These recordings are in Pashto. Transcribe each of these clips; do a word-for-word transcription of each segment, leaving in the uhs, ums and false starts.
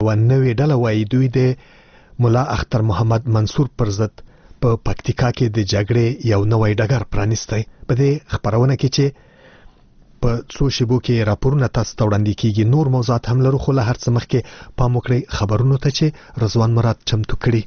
و نوې ډله وایي دوی د ملا اختر محمد منصور پر ضد په پکتیکا کې د جګړې یو نوی ډګر پرانیستی. په دې خبرونه کې چې په څو شیبو کې راپورونه تاسو ته وړاندې کیږي. نور موضوعات هم لرو، خو له هر څه مخکې پام وکړئ خبرونو ته چې رضوان مراد چمتو کړي.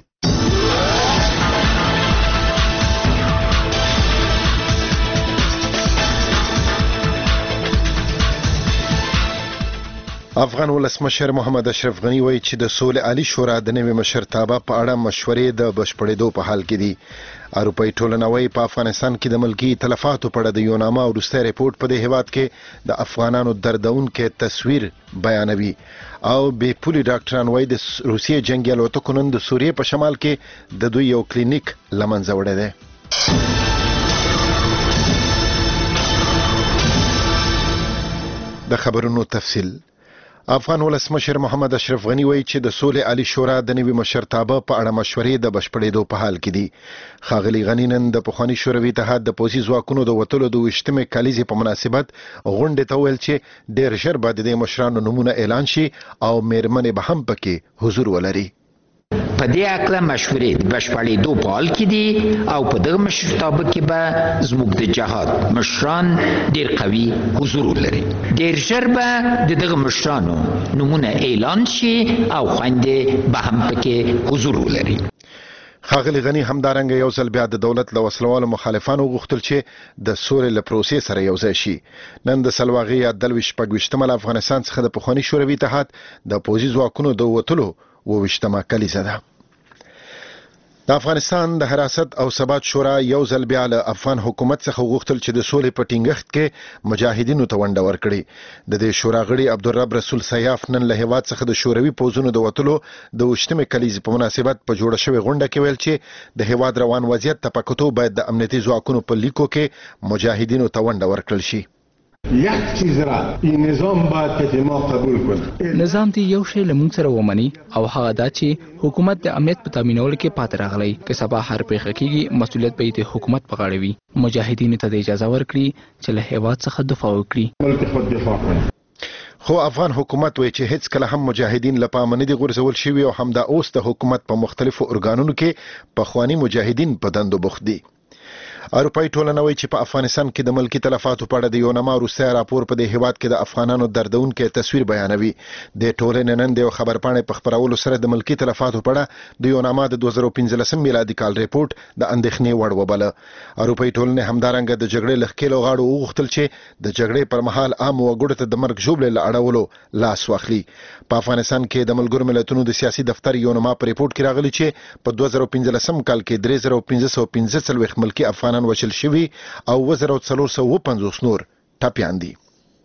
افغان ولسمشر محمد اشرف غنی وایي چې د سولې عالی شورا د نوي مشرتابه په اړه مشورې د بشپړېدو په حال کې دي. اروپایي ټولنه وایي په افغانستان کې د ملکی تلفاتو په اړه د یو نامه وروستی ریپورت په دې هیواد کې د افغانانو دردونکی تصویر بیانوي. او بې پولي ډاکټران وایي د روسیې جنګي الوتکو نن د سوریې په شمال کې د دوی یو کلینیک له منځه وړی دی. د خبرونو تفصیل. افغان ولسمشر محمد اشرف غنی وایي چې د سولې عالی شورا د نوي مشرتابه په اړه مشورې د بشپړېدو په حال کې دي. ښاغلي غنی نن د پخواني شوروي اتحاد د پوځي ځواکونو د وتلو د ویشتمې کلیزې په مناسبت غونډې ته وویل چې ډېر ژر به د دې مشرانو نومونه اعلان شي او میرمنې به هم پکې حضور ولري. په دې اکله مشورې د بشپړېدو په حال کې دي او په دغه مشرتابه کې به زموږ د جهاد مشران ډېر قوي حضور ولري. ډېر ژر به د دغه مشرانو نومونه اعلان شي او خویندې به هم پکې حضور ولري. ښاغلي غنی همدارنګه یو ځل بیا د دولت له وسلوالو مخالفانو غوښتل چې د سولې له پروسې سره یو ځای شي. نن د سلواغې یا دلویشت شپږویشتمه له افغانستان څخه د پخواني شوروي اتحاد د پوځي ځواکونو د وتلو اوویشتمه کلیزه ده. د افغانستان د حراست او ثبات شورا یو ځل بیا له افغان حکومت څخه غوښتل چې د سولې په ټینګښت کې مجاهدینو ته ونډه ورکړي. د دې شورا غړي عبدالرب رسول سیاف نن له هیواد څخه د شوروي پوځونو د وتلو د اوویشتمې کلیزې په مناسبت په جوړه شوې غونډه کې ویل چې د هیواد روان وضعیت ته په کتو باید د امنیتي ځواکونو په لیکو کې مجاهدینو ته ونډه ورکړل شي. یک چیز را این نظام باید که ما قبول کنه. نظام دی یو شی لمونږ سره ومني او هغه دا چې حکومت د امنیت په تامینولو کې پاتې راغلی. که سبا هر پیښه کېږي مسؤلیت به د حکومت په غاړه وي. مجاهدینو ته د اجازه ورکړي چې له هیواد څخه دفاع وکړي. ملک خود دفاع کړي. خو افغان حکومت وایي چې هیڅ کله هم مجاهدین له پامه نه دي غورځول شوي او همدا اوس د حکومت په مختلفو ارګانونو کې پخواني مجاهدین په دندو بوخت دي. اروپایي ټولنه وایي چې په افغانستان کې د ملکی تلفاتو په اړه د یو نامه وروستی راپور په دې هیواد کې د افغانانو دردونکی تصویر بیانوي. د ټولنې نن د یو خبرپاڼې په خپرولو سره د ملکی تلفاتو په اړه د یو نامه د دوه زره پنځلسم میلادي کال ریپورت د اندېښنې وړ وبله. اروپایي ټولنې همدارنګه د جګړې له ښکېلو غاړو وغوښتل چې د جګړې پر مهال عام وګړو ته د مرګ ژوبلې له اړولو لاس واخلي. په افغانستان کې د ملګرو ملتونو د سیاسي دفتر یو نامه په ریپورت کې راغلی چې په دوه زره پنځلسم کال کې درې زره پنځه سوه پنځه څلوېښت ملکي افغانان وژل شوي او اووه زره څلور سوه اووه پنځوس نور ټپیان دي.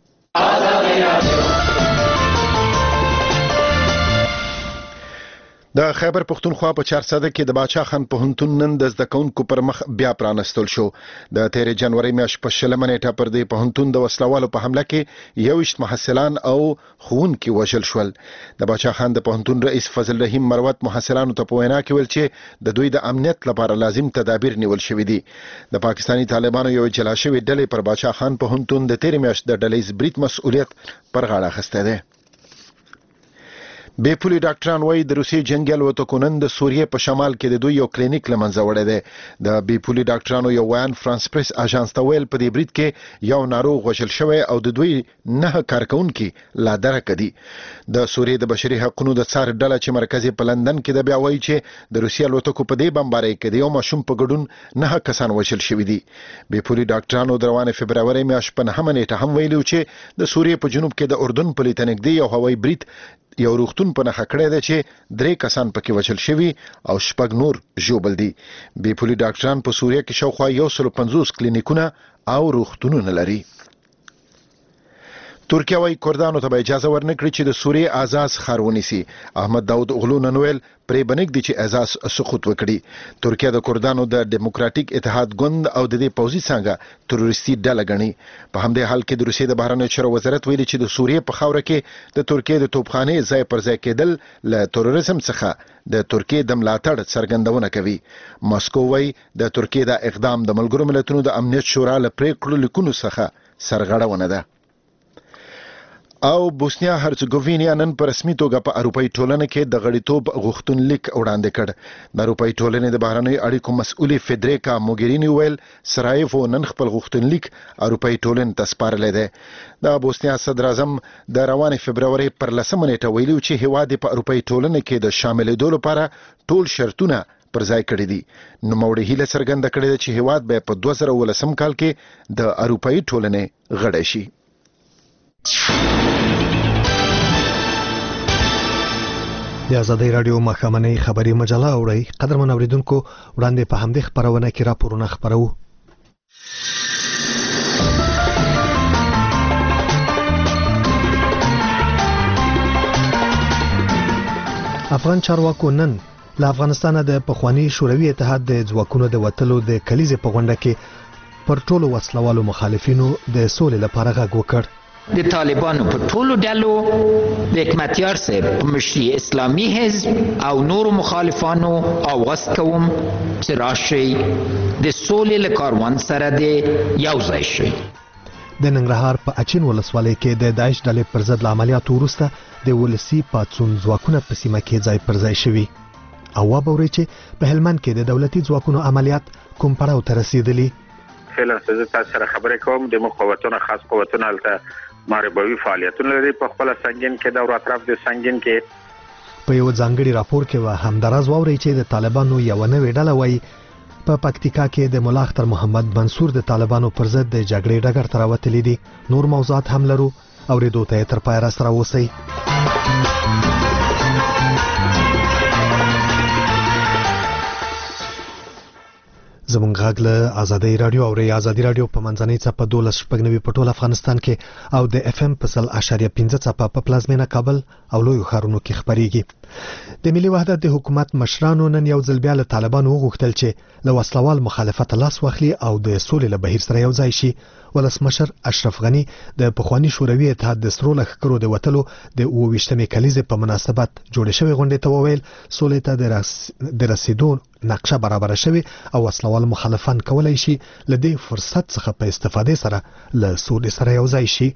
د خیبر پښتونخوا په چارسده کې د باچا خان پوهنتون نن د زده کوونکو پر مخ بیا پرانستل شو. د تیرې جنوري میاشتې په شلمه نیټه پر دې پوهنتون د وسلوالو په حمله کې یوویشت محصلان او ښوونکي وژل شول. د باچا خان د پوهنتون رئیس فضل رحیم مروت محصلانو ته په وینا کې ویل چې د دوی د امنیت لپاره لازم تدابیر نیول شوي دي. د پاکستاني طالبانو یو جلا شوی ډلې پر باچا خان پوهنتون د تیرې میاشتې د ډلهییز برید مسؤلیت پر غاړه اخیستی دی. بې پولي ډاکټران وایي د روسیې جنګي الوتکو نن د سوریې په شمال کې د دوی یو کلینیک له منځه وړی دی. د بې پولي ډاکټرانو یو ویان فرانس پریس اژانس ته ویل په دې برید کې یو ناروغ وژل شوی او د دوی نه کارکونکي لا درکه دي. د سوریې د بشري حقوقو د څار ډله چې مرکز په لندن کې د بیا وایي چې د روسیې الوتکو په دې بمبارۍ کې د یو ماشوم په ګډون نه کسان وژل شوي دي. بې پولي ډاکټرانو د روانې فبرورۍ میاشتې په نهمه نیټه هم ویلي چې د سوریې په جنوب کې د اردن په لیته نږدې یو هوایي برید یو روغتون په نښه کړی دی چې درې کسان پکې وژل شوي او شپږ نور ژوبل دي. بې پولي ډاکټران په سوریه کې شاوخوا یو سل پنځوس کلینیکونه او روغتونونه لري. ترکیه وايي کردانو ته به اجازه ورنکړي چې د سوریې اعزاز ښار ونیسي. احمد داود اوغلو نن ویل پرې به نږدي چې اعزاز سقوط وکړي. ترکیه د کردانو د ډیموکراتیک اتحاد ګوند او د دې پوځي څانګه تروریستي ډله ګڼي. په همدې حال کې د روسیې د بهرنیو چارو وزارت ویلي چې د سوریې په خاوره کې د ترکیې د توپخانې ځای پر ځای کېدل له تروریزم څخه د ترکیې د ملاتړ څرګندونه کوي. ماسکو وايي د ترکیې د اقدام د ملګرو ملتونو د امنیت شورا له پریکړو لیکونو څخه سرغړونه ده. او بوسنیا هرڅګوینیا نن په رسمي توګه په اروپאי ټولنه کې د غړیتوب غوښتنلیک وړاندې کړ. د اروپאי ټولنې د بهرنیو اړیکو مسؤلې فدریکا موګرینی ویل سرایفو نن خپل غوښتنلیک اروپאי ټولنې ته سپارلی دی. د بوسنیا صدر اعظم د روانې فبرवरी پر لسمه نیټه ویلي چې هیواد په اروپאי ټولنه کې د شاملېدو لپاره ټول شرطونه پر ځای کړی دي. نو موړي هیله څرګنده کړې ده چې هیواد به په دوه زره ولسم کال کې د اروپאי ټولنې غړی شي. د آزادۍ رادیو ماښامنۍ خبري مجله اورئ. قدرمن اوریدونکو وړاندې په همدې خبرونه کې راپورونه خپرو. افغان چارواکو نن له افغانستانه د پخوانی شوروي اتحاد د ځواکونو د وتلو د کلیزې په غونډه کې پر ټولو وسلوالو مخالفینو د سولې لپاره غږ وکړ. د طالبانو په ټولو ډلو د حکمتیار صاحب په مشري اسلامي حزب او نورو مخالفانو آواز کوم چې راشي د سولې له کاروان سره د یو ځای شي. د ننګرهار په اچین ولسوالۍ کې د داعش ډلې پر ضد له عملیاتو وروسته د ولسي پاڅون ځواکونه په سیمه کې ځای پر ځای شوي. او وابوري چې په هلمند کې د دولتي ځواکونو عملیات کوم پړاو ته رسیدلي. فعلا زه تاسو سره خبرې کوم. د مخاوتونو خاص قوتونه هلته ماربوي فعالیتونه لري په خپل سنگین کې د اطراف د سنگین کې. په یو ځانګړي راپور کې و همداراز واوري چې د طالبانو یو نوې ډله وایي په پکتیکا کې د مولا اختر محمد منصور د طالبانو پر ضد د جګړې ډګر ته راوتلي دي. نور موضوعات هم لرو اوریدو ته تر پای را سره اوسئ. زمونږ غږ له آزادۍ رادیو او ری آزادۍ رادیو په منځنۍ څپه دولس شپږ نوي په ټول افغانستان کې او د اف ام په سل اشاریه پنځه څپه په پلازمینه کابل او لویو ښارونو کې خپریږي. د ملي وحدت د حکومت مشرانو نن یو ځل بیا له طالبانو وغوښتل چې له وسلوال مخالفت لاس واخلي او د سولې له بهیر سره یو ځای شي. ولسمشر اشرف غنی د پخوانی شوروي اتحاد د سرو لښکرو د وتلو د اوه ویشتمې کلیزې په مناسبت جوړې شوې غونډې ته وویل سولې ته د رسیدو نقشه برابره شوې او وسلوال مخالفان کولای شي له دې فرصت څخه په استفادې سره له سولې سره یو ځای شي.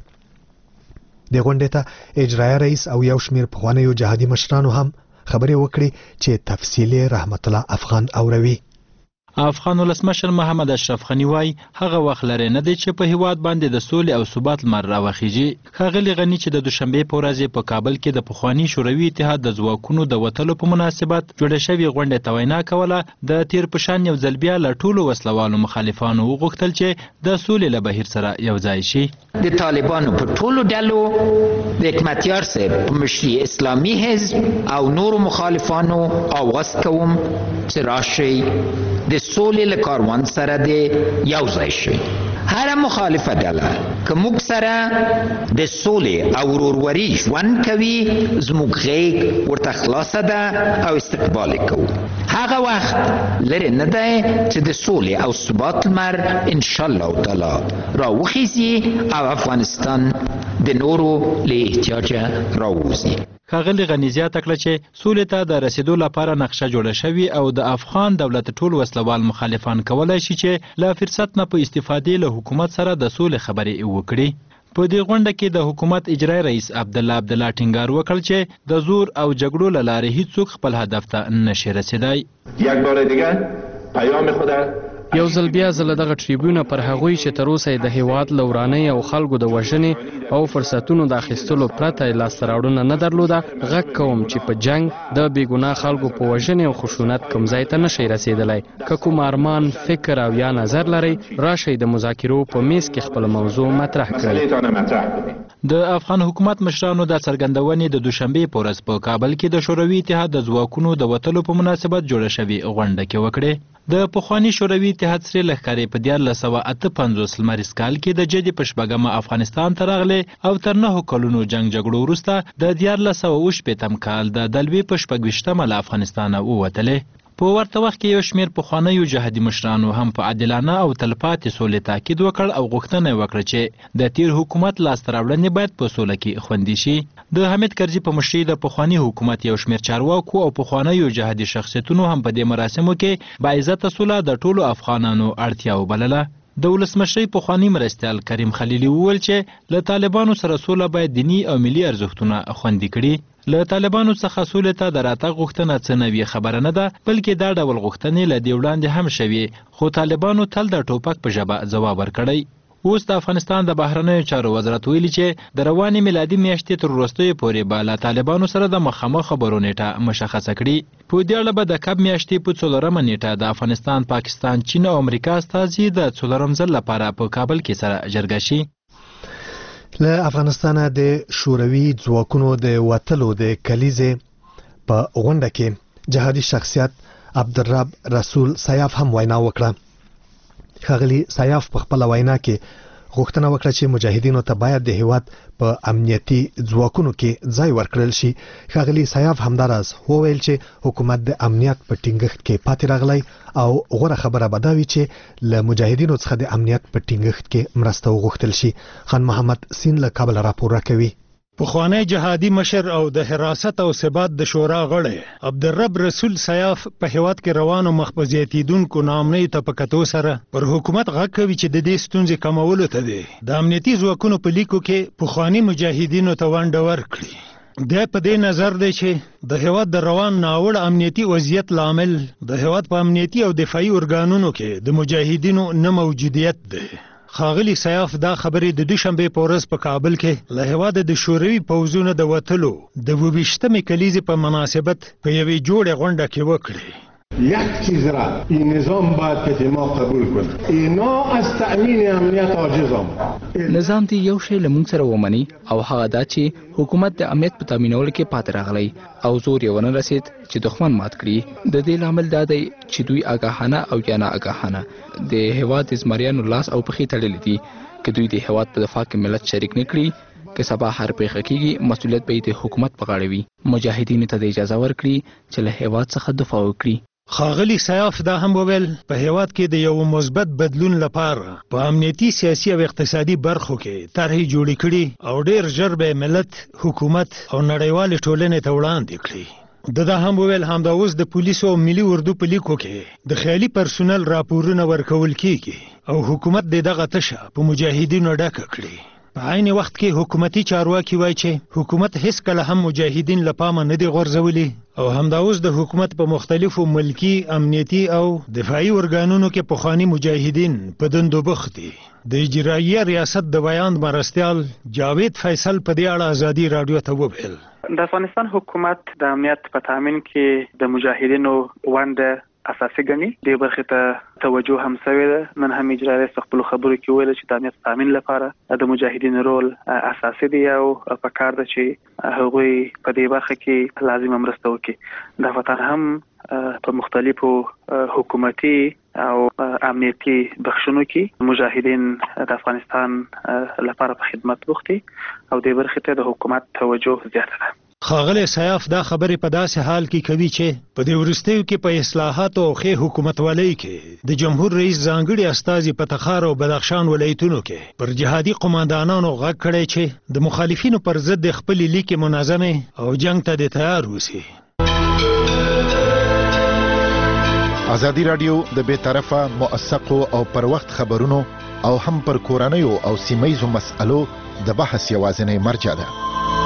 د غونډې ته اجرایي رئیس او یو شمېر پخوانیو جهادي مشرانو هم خبرې وکړي چې تفصیلي رحمت الله افغان اوروي. افغان ولسمشر محمد اشرف غنی وای هغه وخت لري نه دی چې په هیواد باندې د سولې او ثبات لمر راوخیږي. ښاغلي غنی چې د دوشنبه په ورځ په کابل کې د پخوانی شوروي اتحاد د ځواکونو د وتلو په مناسبت جوړه شوې غونډه ته وینا کوله د تیر پشان یو ځل بیا له ټولو وسلوالو مخالفانو وغوښتل چې د سولې له بهیر سره یو ځای شي. د طالبانو په ټولو ډلو د حکمتیار صاحب په مشري اسلامي حزب او نورو مخالفانو آواز کوم چې راشي د سولې له کاروان سره د یو ځای شي. هر مخالفه ډله که موږ سره د سولې او وروروري ژوند کوي زموږ غېږ ورته خلاصه ده او استقبال کوو. هغه وخت لرې نه دی چې د سولې او ثبات لمر انشاءالله تعالی راوخیږي او افغانستان د نورو له احتیاجه راووځي. ښاغلي غني زیاته کړه چې سولې ته د رسیدو لپاره نقشه جوړه شوې او د افغان دولت ټول وسلوال مخالفان کولای شي چې له فرصت نه په استفادې له حکومت سره د سولې خبرې وکړي. په دې غونډه کې د حکومت اجرایي رئیس عبدالله عبدالله ټینګار وکړ چې د زور او جګړو له لارې هیڅوک خپل هدف ته نشي رسیدای. یک بار دیگه پیام خود یو ځل بیا زه له دغه ټریبیونه پر هغوی چې تر اوسه د هیواد له ورانۍ او خلکو د وژنې او فرصتونو د اخیستلو پرته یې لاسته راوړنه نه درلوده غږ کوم چې په جنګ د بېګناه خلکو په وژنې او خشونت کوم ځای ته نشئ رسېدلی. که کوم ارمان فکر او یا نظر لرئ راشئ د مذاکرو په میز کې خپله موضوع مطرح کړئ. د افغان حکومت مشرانو د څرګندونې د دوشنبې په ورځ په کابل کې د شوروي اتحاد د ځواکونو د وتلو په مناسبت جوړه شوې غونډه کې وکړې. د پخوانی شوروي اتحاد سره لښکرې په دیارلس سوه اته پنځوس لمریز کال کې د جدي په شپږمه افغانستان ته راغلې او تر نهو کلونو جنګ جګړو وروسته د دیارلس سوه اووه شپېتم کال د دلوي په شپږ ویشتمه له افغانستانه ووتلې. په ورته وخت کې یو شمېر پخوانیو جهادي مشرانو هم په عادلانه او تلپاتې سولې تاکید وکړ او غوښتنه یې وکړه چې د تیر حکومت لاسته راوړنې باید په سوله کې خوندي شي. د حمید کرزي په مشرۍ د پخواني حکومت یو شمېر چارواکو او پخوانیو جهادي شخصیتونو هم په دې مراسمو کې باعزته سوله د ټولو افغانانو اړتیا وبلله. د ولسمشرۍ پخوانی مرستیال کریم خلیلي وویل چې له طالبانو سره سوله باید دیني او ملي ارزښتونه خوندي کړي. له طالبانو څخه سولې ته د راتګ غوښتنه څه نوې خبره نه ده، بلکې دا ډول غوښتنې له دې وړاندې هم شوې، خو طالبانو تل د ټوپک په ژبه ځواب ورکړی. اوس د افغانستان د بهرنیو چارو وزارت ویلي چې د روانې میلادي میاشتې تر وروستیو پورې به له طالبانو سره د مخامخ خبرو نیټه مشخصه کړي. په دې اړه به د کب میاشتې په څلورمه نیټه د افغانستان، پاکستان، چین او امریکا استازي د څلورم ځل لپاره په کابل کې سره جرګه شي. له افغانستانه د شوروي ځواکونو د وتلو د کلیزې په غونډه کې جهادي شخصیت عبدالرب رسول سیاف هم وینا وکړه. ښاغلي سیاف په خپل وینا کې غوښتنه وکړه چې مجاهدینو ته باید د هیواد په امنیتي ځواکونو کې ځای ورکړل شي. ښاغلي سیاف همداراز وویل چې حکومت د امنیت په ټینګښت کې پاتې راغلی او غوره خبره به دا وي چې له مجاهدینو څخه د امنیت په ټینګښت کې مرسته وغوښتل شي. خان محمد سین له کابل راپور راکوي. پخوانی جهادي مشر او د حراست او ثبات د شورا غړی عبدالرب رسول سیاف په هیواد کې روانو مخبزیتیدونکو نامنۍ ته په کتو سره پر حکومت غږ کوي چې د دې ستونزې کمولو ته دی د امنیتي ځواکونو په لیکو کې پخوانی مجاهدینو ته ونډه ورکړي. دا په دې نظر دی چې د هیواد د روان ناوړه امنیتي وضعیت لامل د هیواد په امنیتي او دفاعي ارګانونو کې د مجاهدینو نه موجودیت دی. ښاغلي سیاف دا خبرې د دوشنبې په ورځ په کابل کې له هیواده د شوروي پوځونو د وتلو د اووه ویشتمې کلیزې په مناسبت په یوې جوړې غونډه کې وکړې. یک چیز را این نظام باید که ما قبول کنه، اینا از تأمین امنیت عاجز آمد. نظام دی یو شی له موږ سره ومني او هغه دا چې حکومت د امنیت په تامینولو کې پاتې راغلی او زور یې ونه رسید چې دښمن مات کړي. د دې لامل دا دی چې دوی آګاهانه او یا نه آګاهانه د هیواد د زمریانو لاس او پښې تړلي دي. که دوی د هیواد په دفاع کې ملت شریک نه کړي، که سبا هر پیښه کېږي، مسؤلیت به یې د حکومت په غاړه وي. مجاهدینو ته د اجازه ورکړي چې له هیواد څخه دفاع وکړي. ښاغلي سیاف دا هم وویل په هیواد کې د یو مثبت بدلون لپاره په امنیتي، سیاسي او اقتصادي برخو کې طرحې جوړې کړي او ډیر ژر به ملت، حکومت او نړیوالې ټولنې ته وړاندې کړي. د دا هم وویل همدا اوس د پولیسو او ملي اردو په لیکو کې د خیالي پرسونل راپورونه ورکول کیږي او حکومت د دغه تشه په مجاهدینو ډکه کړي. په عین وخت کې حکومتي چارواکي وایي چې حکومت هیڅ کله هم مجاهدین له پامه نه دي غورځولي او همدا اوس د حکومت په مختلفو ملکی، امنیتي او دفاعي ارګانونو کې پخوانی مجاهدین په دندو بوخت دي. د اجراییه ریاست د بیان مرستیال جاوید فیصل په دې اړه ازادي رادیو ته وویل. د افغانستان حکومت د امنیت په تامین کې د مجاهدینو ونډه اساسي ګڼي. دې برخې ته توجه هم شوې ده. نن هم اجرایي ریاست خپل خبرو کې ویل چې د امنیت تامین لپاره د مجاهدینو رول اساسي دی او پکار ده چې هغوی په دې برخه کې لازمه مرسته وکړي. د وطن هم په مختلفو حکومتي او امنیتي بخشونو کې مجاهدین د افغانستان لپاره په خدمت بوخت دي او دې برخې ته د حکومت توجه زیاته ده. ښاغلی سیاف دا خبرې په داسې حال کې کوي چې په دې وروستیو کې په اصلاحاتو او ښې حکومتولۍ کې د جمهور رئیس ځانګړي استازي په تخار او بدخشان ولایتونو کې پر جهادي قماندانانو غږ کړی چې د مخالفینو پر ضد د خپلې لیکې منظمې او جنگ ته د تیار اوسي. ازادي رادیو د بې طرفه، موثقو او پر وخت خبرونو او هم پر کورنیو او سیمهیزو مسألو د بحث یوازینی مرجع ده.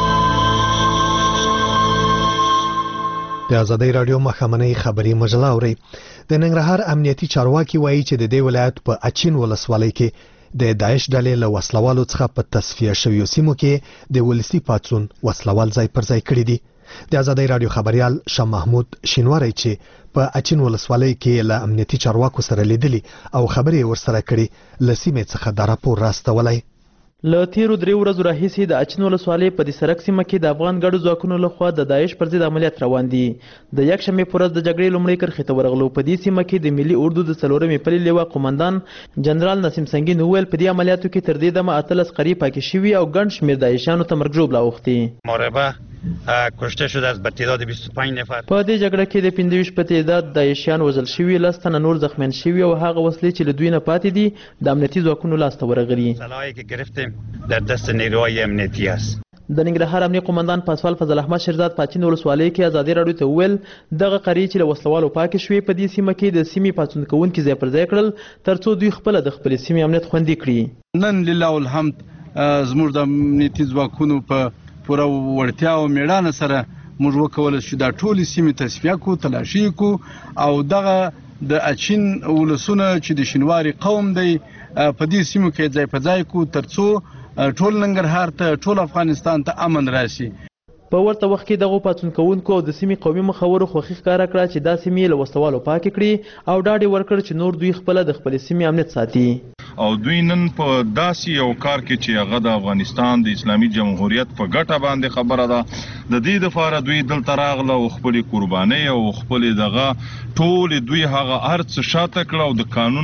د ازادي رادیو مخامنۍ خبري مجله اوري. د ننګرهار امنیتي چارواکي وایي چې د دې ولایت په اچین ولسوالۍ کې د داعش ډلې له وسلوالو څخه په تصفیه شویو سیمو کې د ولسی پاتسون وسلوال ځای پر ځای کړی دي. د ازادي رادیو خبريال شاه محمود شینواری چې په اچین ولسوالۍ کې له امنیتي چارواکو سره لیدلی او خبرې ورسره کړي، لسیمه څخه د راپور راستولای. له تیرو درې ورځو راهیسې د اچین ولسوالۍ په دې سرک سیمه کې د افغان ګډو ځواکونو لخوا د داعش پر ضد عملیات روان دي. د یکشنبې په ورځ د جګړې لومړۍ کرښې ته ورغلو. په دې سیمه کې د ملي اردو د څلورمې پلې لیوا قومندان جنرال نسیم سنگین وویل په دې عملیاتو کې تر دې دمه اتلس قري پاکې شوي او ګڼ شمېر داعشیانو ته مرګ ژوبله اوښتي. موربه کشته شده از به تعداد بیست و پنج نفر. په دې جګړه کې د پنځه ویشت په تعداد داعشیان وژل شوي، لس تنه نور زخمیان شوي او هغه وسلې چې له دوی نه پاتې دي د امنیتي ځواکونو لاسته ورغلي. سلاحی که گرفتیم در دست نیروهای امنیتی است. د ننګرهار امنیه قومندان پاسوال فضل احمد شیرزاد پاچین ولسوالۍ کې ازادي راډیو ته وویل دغه قریې چې له وسلوالو پاکې شوې په دې سیمه کې د سیمې پاڅون کوونکي ځای پر ځای کړل تر څو دوی خپله د خپلې سیمې امنیت خوندي کړي. نن لله الحمد زموږ د امنیتي ځواکونو په پوره وړتیا او میړانه سره موږ وکولی شو دا ټولې سیمې تصفیه کړو، تلاشي کړو او دغه د اچین ولسونه چې د شینواري قوم دی په دې سیمو کې ځای په ځای کړو تر څو ټول ننګرهار ته ټول افغانستان ته امن راشي. په ورته وخت کې دغو پاڅون کوونکو او د سیمې قومي مخورو خوښي ښکاره کړه چې دا سیمې له وسلوالو پاکې کړي او ډاډ یې ورکړ چې نور دوی خپله د خپلې سیمې امنیت ساتي. او دوی نن په داسې یو کار کې چې هغه د افغانستان د اسلامي جمهوریت په ګټه باندې خبره ده د دې دپاره دوی دلته راغله او خپلې قربانۍ او خپلې دغه ټولې دوی هغه هر څه شاته کړه او د قانون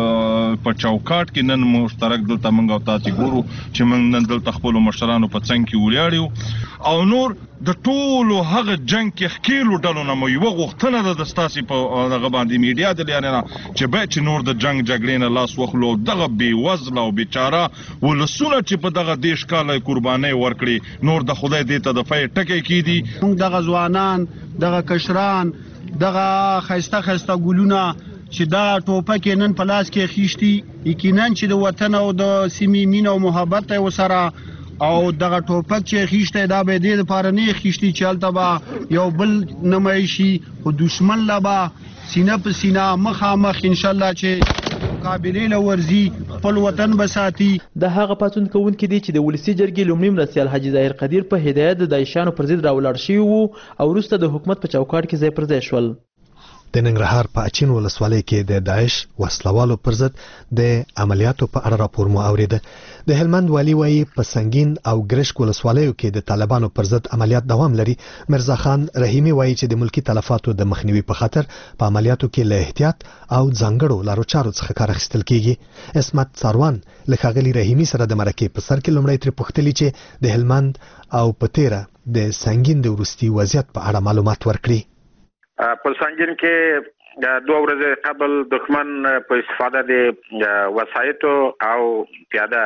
په چوکاټ کې نن مشترک دلته موږ او تاسې ګورو چې موږ نن دلته خپلو مشرانو په څنګ کې ولاړ یو او نور د ټولو هغه جنګ کې ښکېلو ډلو نه مو یوه غوښتنه ده د ستاسې په دغه باندې میډیا د لارې نه چې باید چې نور د جنګ جګړې نه لاس واخلو او دغه بېوزله او بېچاره ولسونه چې په دغه دېرش کاله قربانۍ ورکړي نور د خدای دې ته د فی ټکی کېدي. موږ دغه ځوانان دغه کشران دغه ښایسته ښایسته ګلونه چې دا ټوپک یې نن په لاس کې اخیستي یقینا چې د وطن او د سیمې مینه او محبت یې ورسره او دغه ټوپک چې اخیستی دا به یې دې دپاره نه اخیستي چې هلته به یو بل نه مړی شي خو دشمن له به سینه په سینه مخامخ انشاءالله چې مقابلې له ورځي خپل وطن به ساتي. د هغه پاڅون کوونکي دي چې د ولسي جرګې لومړي مرستیال حاجي ظاهر قدیر په هدایت د داعشیانو پر ضد راولاړ شوي وو او وروسته د حکومت په چوکاټ کې ځای پر ځای شول. د ننګرهار په اچین ولسوالۍ کې د داعش وسلوالو پر ضد د عملیاتو په اړه راپور مو اوریده. د هلمند والي وایي په سنگین او ګرشک ولسوالیو کې د طالبانو پر ضد عملیات دوام لري. مرزا خان رحیمي وایي چې د ملکی تلفاتو د مخنیوي په خاطر په عملیاتو کې له احتیاط او ځانګړو لارو چارو څخه کار اخیستل کیږي. اسمت ساروان له ښاغلي رحیمي سره د مرکې په سر کې لومړی ترې پوښتلي چې د هلمند او په تیره د سنگین د وروستي وضعیت په اړه معلومات ورکړي. په سنگین کې دوه ورځې قبل دښمن په استفاده د وسایطو او پیاده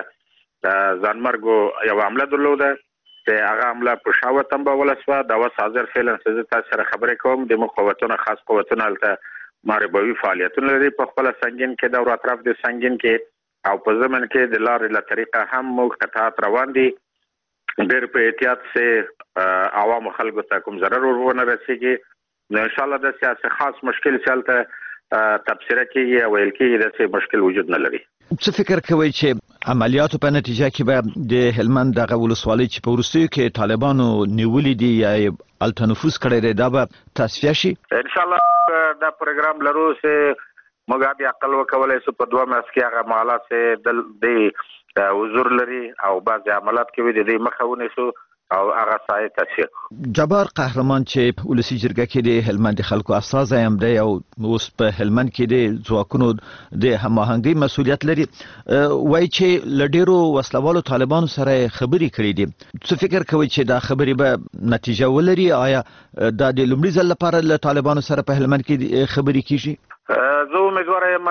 ځانمرګو یو حمله درلوده چې هغه حمله په شاوه تنبه ولسوه د وس حاضر فعلا زه تاسو سره خبرې کوم د مقاومتونو خاص قوتونه هلته ماربوي فعالیتونه لري په خپل سنگین کې د اطراف د سنگین کې او په زمن کې د لارې له طریقه هم موږ قطعات روان دي ډېر په احتیاط سره عوام خلکو ته کوم ضرر ورونه رسیږي. نو ان شاء الله د سیاسي خاص مشکل چلته تبصره کیږي او ویل کیږي د څه مشکل وجود نه لري. څه فکر کوي چې عملیاتو په نتیجه کې به د هلمند دغه ولسوالۍ چې په وروستیو کې طالبانو نیولې دي یا الته نفوذ کړی دی دا به تصفیه شي؟ ان شاء الله دا پروګرام لرو چې موږ بیا عقل وکولای شو په دوه میاشت کې هغه معاملات چې د حضور لري او بعض عملیات کې د دې مخه ونیسو او هغه سایه تشریح. جبار قهرمان چې ولسی جرګه کې د هلمند خلکو استازی هم دی او اوس په هلمند کې د ځواکونو د هماهنګۍ مسولیت لري وایي چې لډیرو وسلوالو طالبانو سره خبرې کړې دي. څه فکر کوي چې دا خبرې به نتیجه ولري؟ آیا دا د لومړي ځل لپاره له طالبانو سره په هلمند کې خبرې کیږي؟ زه امیدواره یم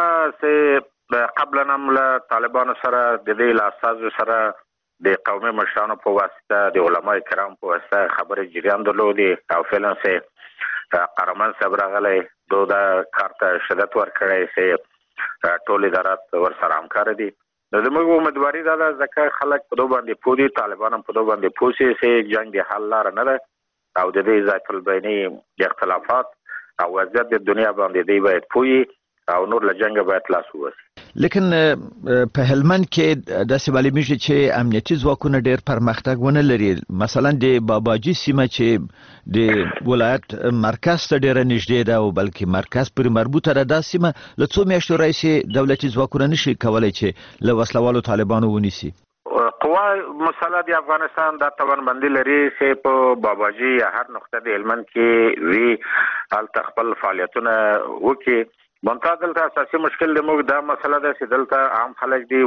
چې قبلا هم له طالبانو سره د دې له استازو سره د قومي مشرانو په واسطه د علماء کرام په واسطه خبرې جریان درلودي او فعلا سه قهرمان صاحب راغلی دو دا کار ته شدت ورکړی چې ټول ادارات ورسره همکاره دي. نو زموږ امیدواري دا ده ځکه خلک په دو باندې پوه دي طالبان هم په دو باندې پوه سي چې جنګ د حل لاره نه ده او د دې ذات البیني د اختلافات او وضعیت د دنیا باندې دی باید پوه او نور له جنګ باید لاس ووسي. لیکن په هلمند کې داسې معلومیږي چې امنیتي ځواکونه ډېر پرمختګ ونه لري. مثلا د باباجي سیمه چې د ولایت مرکز ته ډېره نږدې ده او بلکې مرکز پورې مربوطه ده دا سیمه له څو میاشتو راهیسې دولتي ځواکونه نشي کولی چې له وسلوالو طالبانو ونیسي. قوا مسله د افغانستان د توانمندي لري چې په باباجي یا هر نقطه د هلمند کې وی هلته خپل فعالیتونه وکړي. منتها دلته اساسي مشکل د موږ دا مسله ده چې دلته عام خلک دي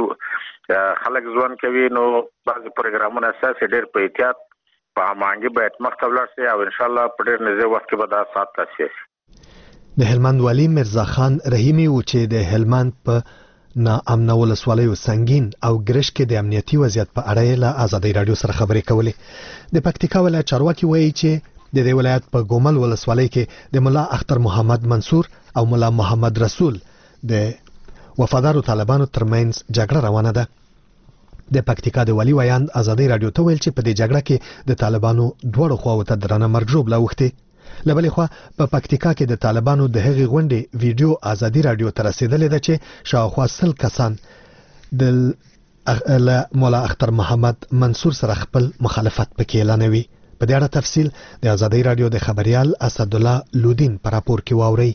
خلک ژوند کوي نو بعضې پروګرامونه اساسي ډېر په احتیاط په هماهنګي باید مخته ولاړ شي او انشاءالله په ډېر نږدې وخت کې به دا ساعت تصفیه شي. د هلمند والي مرزا خان رحیمي و چې د هلمند په نا امنه ولسوالیو سنگین او ګرش کې د امنیتي وضعیت په اړه له ازادي رادیو سره خبرې کولې. د پکتیکا ولایت چارواکي وایي چې د دې ولایت په ګومل ولسوالۍ کې د ملا اختر محمد منصور او ملا محمد رسول د وفادارو طالبانو ترمنځ جګړه روانه ده. د پکتیکا د والی ویاند ازادي رادیو ته ویل چې په دې جګړه کې د طالبانو دوړو خواو ته درنه مرګ ژوبله وخته. لبلې خو په پکتیکا کې د طالبانو د هغې غونډې ویډیو ازادي رادیو ته رسیدلې ده چې شاوخوا سل کسان د مولا اختر محمد منصور سره خپل مخالفت پکې اعلانوي. په دې اړه تفصیل د ازادي رادیو د خبريال اسد الله لودین پر راپور کې واوري.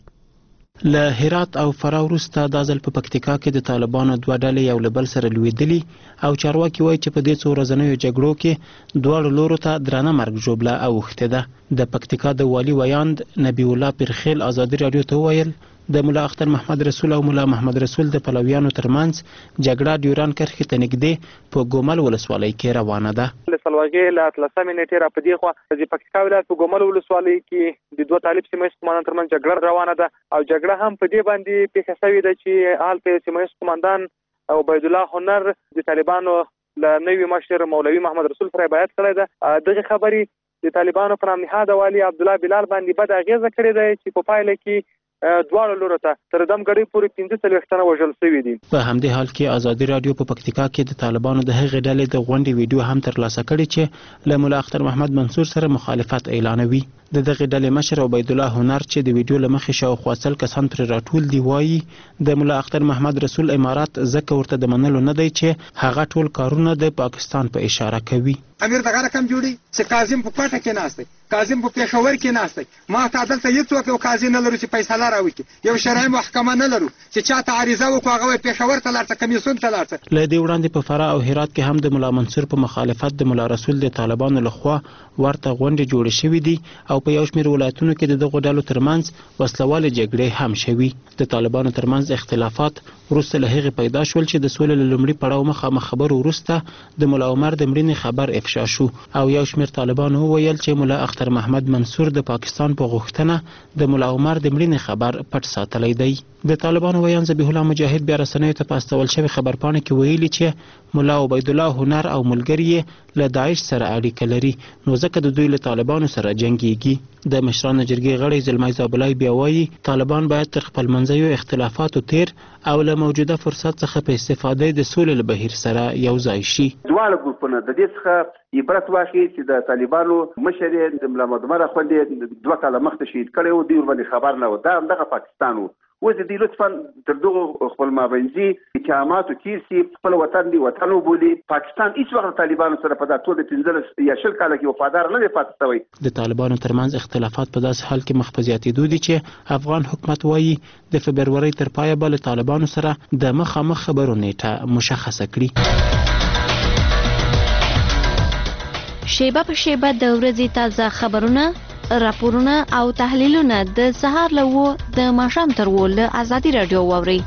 له هرات او فراه وروسته د ځل په پکتیکا کې د طالبانو دوه ډلې یو له بل سره لویدلي او چارواکي وایي چې په دې څو ورځنیو جګړو کې دواړو لورو ته درانه مرګ ژوبله اوښتې ده. د پکتیکا د والي ویاند نبی الله پرخیل ازادي رادیو ته وویل د ملا اختر محمد رسول او ملا محمد رسول د پلویانو ترمنځ جګړه ډیوران کرښې ته نږدې په ګومل ولسوالۍ کې روانه ده. له سلواغې له اتلسمې نیټې را په دې خوا د پکتیکا ولایت په ګومل ولسوالۍ کې د دوه طالب سیمه ییز قوماندان ترمنځ جګړه روانه ده او جګړه هم په دې باندې پیښه شوې ده چې هلته سیمه ییز قوماندان عبید الله هنر د طالبانو له نوي مشر مولوي محمد رسول سره بیعت کړی ده. دغه خبرې د طالبانو په نام نهاد والي عبد الله بلال باندې بد اغیزه کړې ده چې په پایله کې دواړو لورو ته تر دم غړي پورې پنځه څلوېښت تنه وژل شوي دي. په همدې حال کې ازادي رادیو په پکتیکا کې د طالبانو د هغې ډلې د غونډې ویډیو هم ترلاسه کړې چې له ملا اختر محمد منصور سره مخالفت اعلانوي. د دغې ډلې مشر عبید الله هنر چې د ویډیو له مخې شاوخوا سل کسان پرې راټول دي وایي د ملا اختر محمد رسول امارات ځکه ورته د منلو نه دی چې هغه ټول کارونه د پاکستان په اشاره کوي. امیر دغه رقم جوړي چې کاظم په کوټه کې ناست دی، کاظم په پېښور کې ناست دی. ما ته دلته هېڅوک یو قاضي نه لرو چې فیصله راوکړي، یو شرعي محکمه نه لرو چې چاته عریضه وکړو هغه وایي پېښور ته لاړ شه، کمیسیون ته لاړ شه. له دې وړاندې په فراه او هرات کې هم د ملا منصور په مخالفت د ملا رسول د طالبانو لخوا ورته غونډې جوړې شوې دي او په یو شمېر ولایتونو کې د دغو ډلو ترمنځ وسلوالې جګړې هم شوي. د طالبانو ترمنځ اختلافات وروسته له هغې پیدا شول چې د سولې له لومړي پړاو مخامخ خبرو وروسته د ملا عمر د مړینې خبر افشا شو او یو شمېر طالبانو وویل چې ملا اختر محمد منصور د پاکستان په غوښتنه د ملا عمر د مړینې خبر پټ ساتلی دی. د طالبانو ویان ذبیح الله مجاهد بیا رسنیو ته په استول شوې خبرپاڼې کې ویلي چې ملا عبید الله هنر او ملګري یې له داعش سره اړیکه لري نو ځکه د دوی له طالبانو سره جنګیږي. د مشرانو جرګې غړی زلمی زابلای بیا وایي طالبان باید تر خپلمنځیو اختلافاتو تیر او له موجوده فرصت څخه په استفادې د سولې له بهیر سره یو ځای شي. دواړه ګروپونه د دې څخه عبرت واخلي چې د طالبانو مشر یې د ملا محمد اخوندي دوه کاله مخکې شهید کړی و، دوی ورباندې خبر نه و، دا همدغه پاکستان و. اوس د دې لطفا تر دغو خپل مابینځي اتهاماتو تیر سي، خپل وطن دی وطن وبولي. پاکستان هیڅ وخت طالبانو سره په دا ټول پنځلس یا شل کاله کې وفادار نه دی پاتې شوی. د طالبانو ترمنځ اختلافات په داسې حال کې مخ په زیاتېدو دي چې افغان حکومت وایي د فبرورۍ تر پایه به له طالبانو سره د مخامخ خبرو نیټه مشخصه کړي. شیبه په شیبه د ورځې تازه خبرونه، راپورونه او تحلیلونه د سهار له و د ماښام تر و له ازادي رادیو واورئ.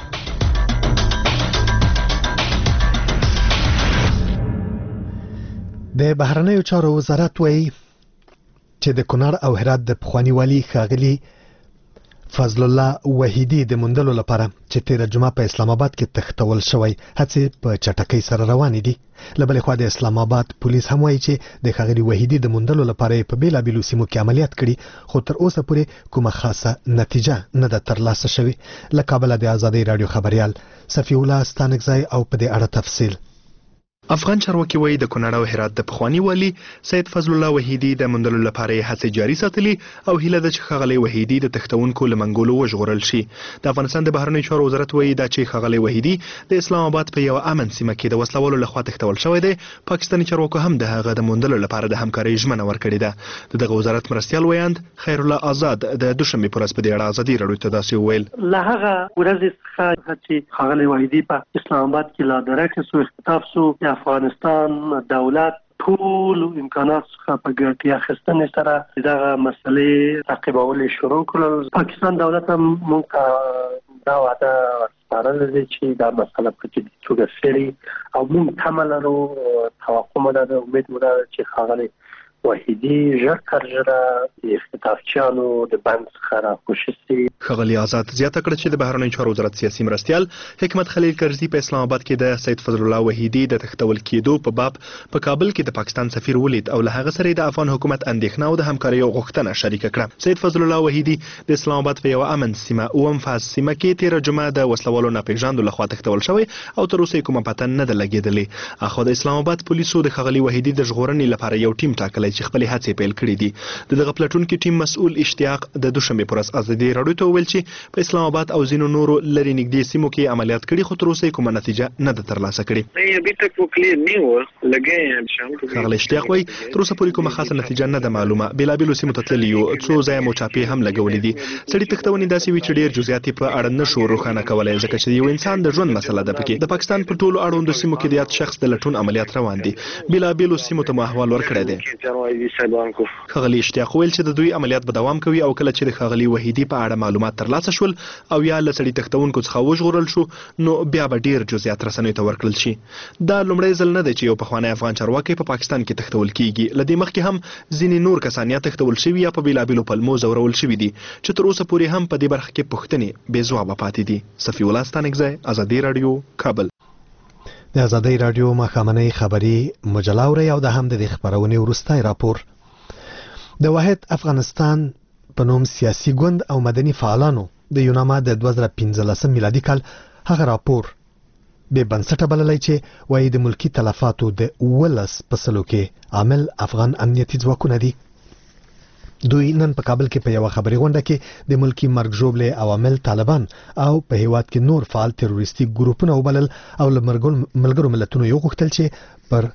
د بهرنیو چارو وزارت وایي چې د کونړ او هرات د پخوانی والي ښاغلي فضل الله وحیدی د موندلو لپاره چې تیر جمعه په اسلام آباد کې تختول شوی هڅې په چټکۍ سره روانې دي. له بلې خوا د اسلام آباد پولیس هم وایي چې د ښاغلي وحیدی د موندلو لپاره په بیلابیلو سیمو کې عملیات کړي خو تر اوسه پورې کومه خاصه نتیجه نه ده ترلاسه شوې. له کابله د ازادي رادیو خبريال صفی الله ستانکزی او په دې اړه تفصیل. افغان چارواکي وایي د کونړ او هرات د پخوانی والي سید فضل الله وحیدی د موندلو لپاره هڅې جاري ساتلي او هیله ده چې ښاغلی وحیدی د تښتونکو له منګولو وژغورل شي. د افغانستان د بهرنیو چارو وزارت وایي دا چې ښاغلی وحیدی د اسلام آباد په یو امن سیمه کې د وسلوالو لخوا تښتول شوی دی. پاکستاني چارواکو هم د هغه د موندلو لپاره د همکارۍ ژمنه ورکړې ده. د دغه وزارت مرستیال ویاند خیر الله آزاد د دوشنبې په ورځ په دې اړه ازادي راډیو ته داسې وویل. له هغه ورځې څخه چې ښاغلی وحیدی په اسلام آباد کې لا درکه سو اختطاف سو، افغانستان دولت ټول امکانات څخه په ګټه اخیستنې سره دغه مسلې تعقیبول شروع کړل. پاکستان دولت هم موږ دا وعده ورسپارلې ده چې دا مسله په جدي توګه څېړي او موږ تمه لرو، توقع مو ده، امید مو ده چې ښاغلی وحیدي ژر تر ژره د اختطافچیانو د بند څخه راکوشش شي. ښاغلي آزاد زیاته کړه چې د بهرنیو چارو وزارت سیاسي مرستیال حکمت خلیل کرزي په اسلام آباد کې د سید فضل الله وحیدي د تښتول کېدو په باب په کابل کې د پاکستان سفیر ولید او له هغه سره د افغان حکومت اندېښنه او د همکارۍ غوښتنه شریک کړه. سید فضل الله وحیدي د اسلام آباد په یو امن سیمه اوم فاز سیمه کې تیر جمعه د وسلوالو ناپېژاندو لخوا تښتول شوی او تر اوسه کومه پته نه ده لګېدلې. اخو د اسلام آباد پولیسو د ښاغلي وحیدي د ژغورنې لپاره یو ټیم ټاکلی چې خپلې هڅې پیل کړې دي. د دغه پلټونکي ټیم مسؤل اشتیاق د دوشنبې پر ورځ ازادي راډیو ته وویل چې په اسلام آباد او ځینو نورو لرې نږدې سیمو کې عملیات کړي خو تر اوسه کومه نتیجه نه ده ترلاسه کړې. ښاغلی اشتیاق وایي تر اوسه پورې کومه خاصه نتیجه نه ده معلومه. بېلابېلو سیمو ته تللي یو، څو ځایه مو چاپې هم لګولې دي. سړي تښتونې داسې وي چې ډېر جزئیات یې په اړه نه شو روښانه کولی ځکه چې یو انسان د ژوند مسله ده. پکې د پاکستان په ټولو اړوندو سیمو کې د یاد شخص د لټون عملیات روان دي. بېلابېلو سیمو ته مو احوال ورکړی دی. ښاغلي اشتیاق ویل چې د دوی عملیات به دوام کوي او کله چې د ښاغلي وحیدي په اړه معلومات ترلاسه شول او یا له سړي تښتونکو څخه وژغورل شو نو بیا به ډېر جزئیات رسنیو ته ورکړل شي. دا لومړی ځل نه دی چې یو پخوانی افغان چارواکی په پاکستان کې تښتول کیږي. له دې مخکې هم ځینې نور کسان یا تښتول شوي یا په بېلابېلو پلمو ځورول شوي دي چې تر اوسه پورې هم په دې برخه کې پوښتنې بې ځوابه پاتې دي. صفي الله ستانکزی، ازادي راډیو، کابل. د ازادۍ راډیو ماښامنۍ خبري مجله اورئ او د هم د دې خپرونې وروستی راپور. د واحد افغانستان په نوم سیاسي ګوند او مدني فعالانو د یوناما د دوه زره پنځلسم میلادي کال هغه راپور بې بنسټه بللی چې وایي د ملکي تلفاتو د اوولس په سلو کې عامل افغان امنیتي ځواکونه دي. دوی نن په کابل کې په یوه خبري غونډه کې د ملکي مرګ ژوبلې عوامل طالبان او په هیواد کې نور فعال تروریستي ګروپونه وبلل او له ملګرو ملتونو یو غوښتل چې پر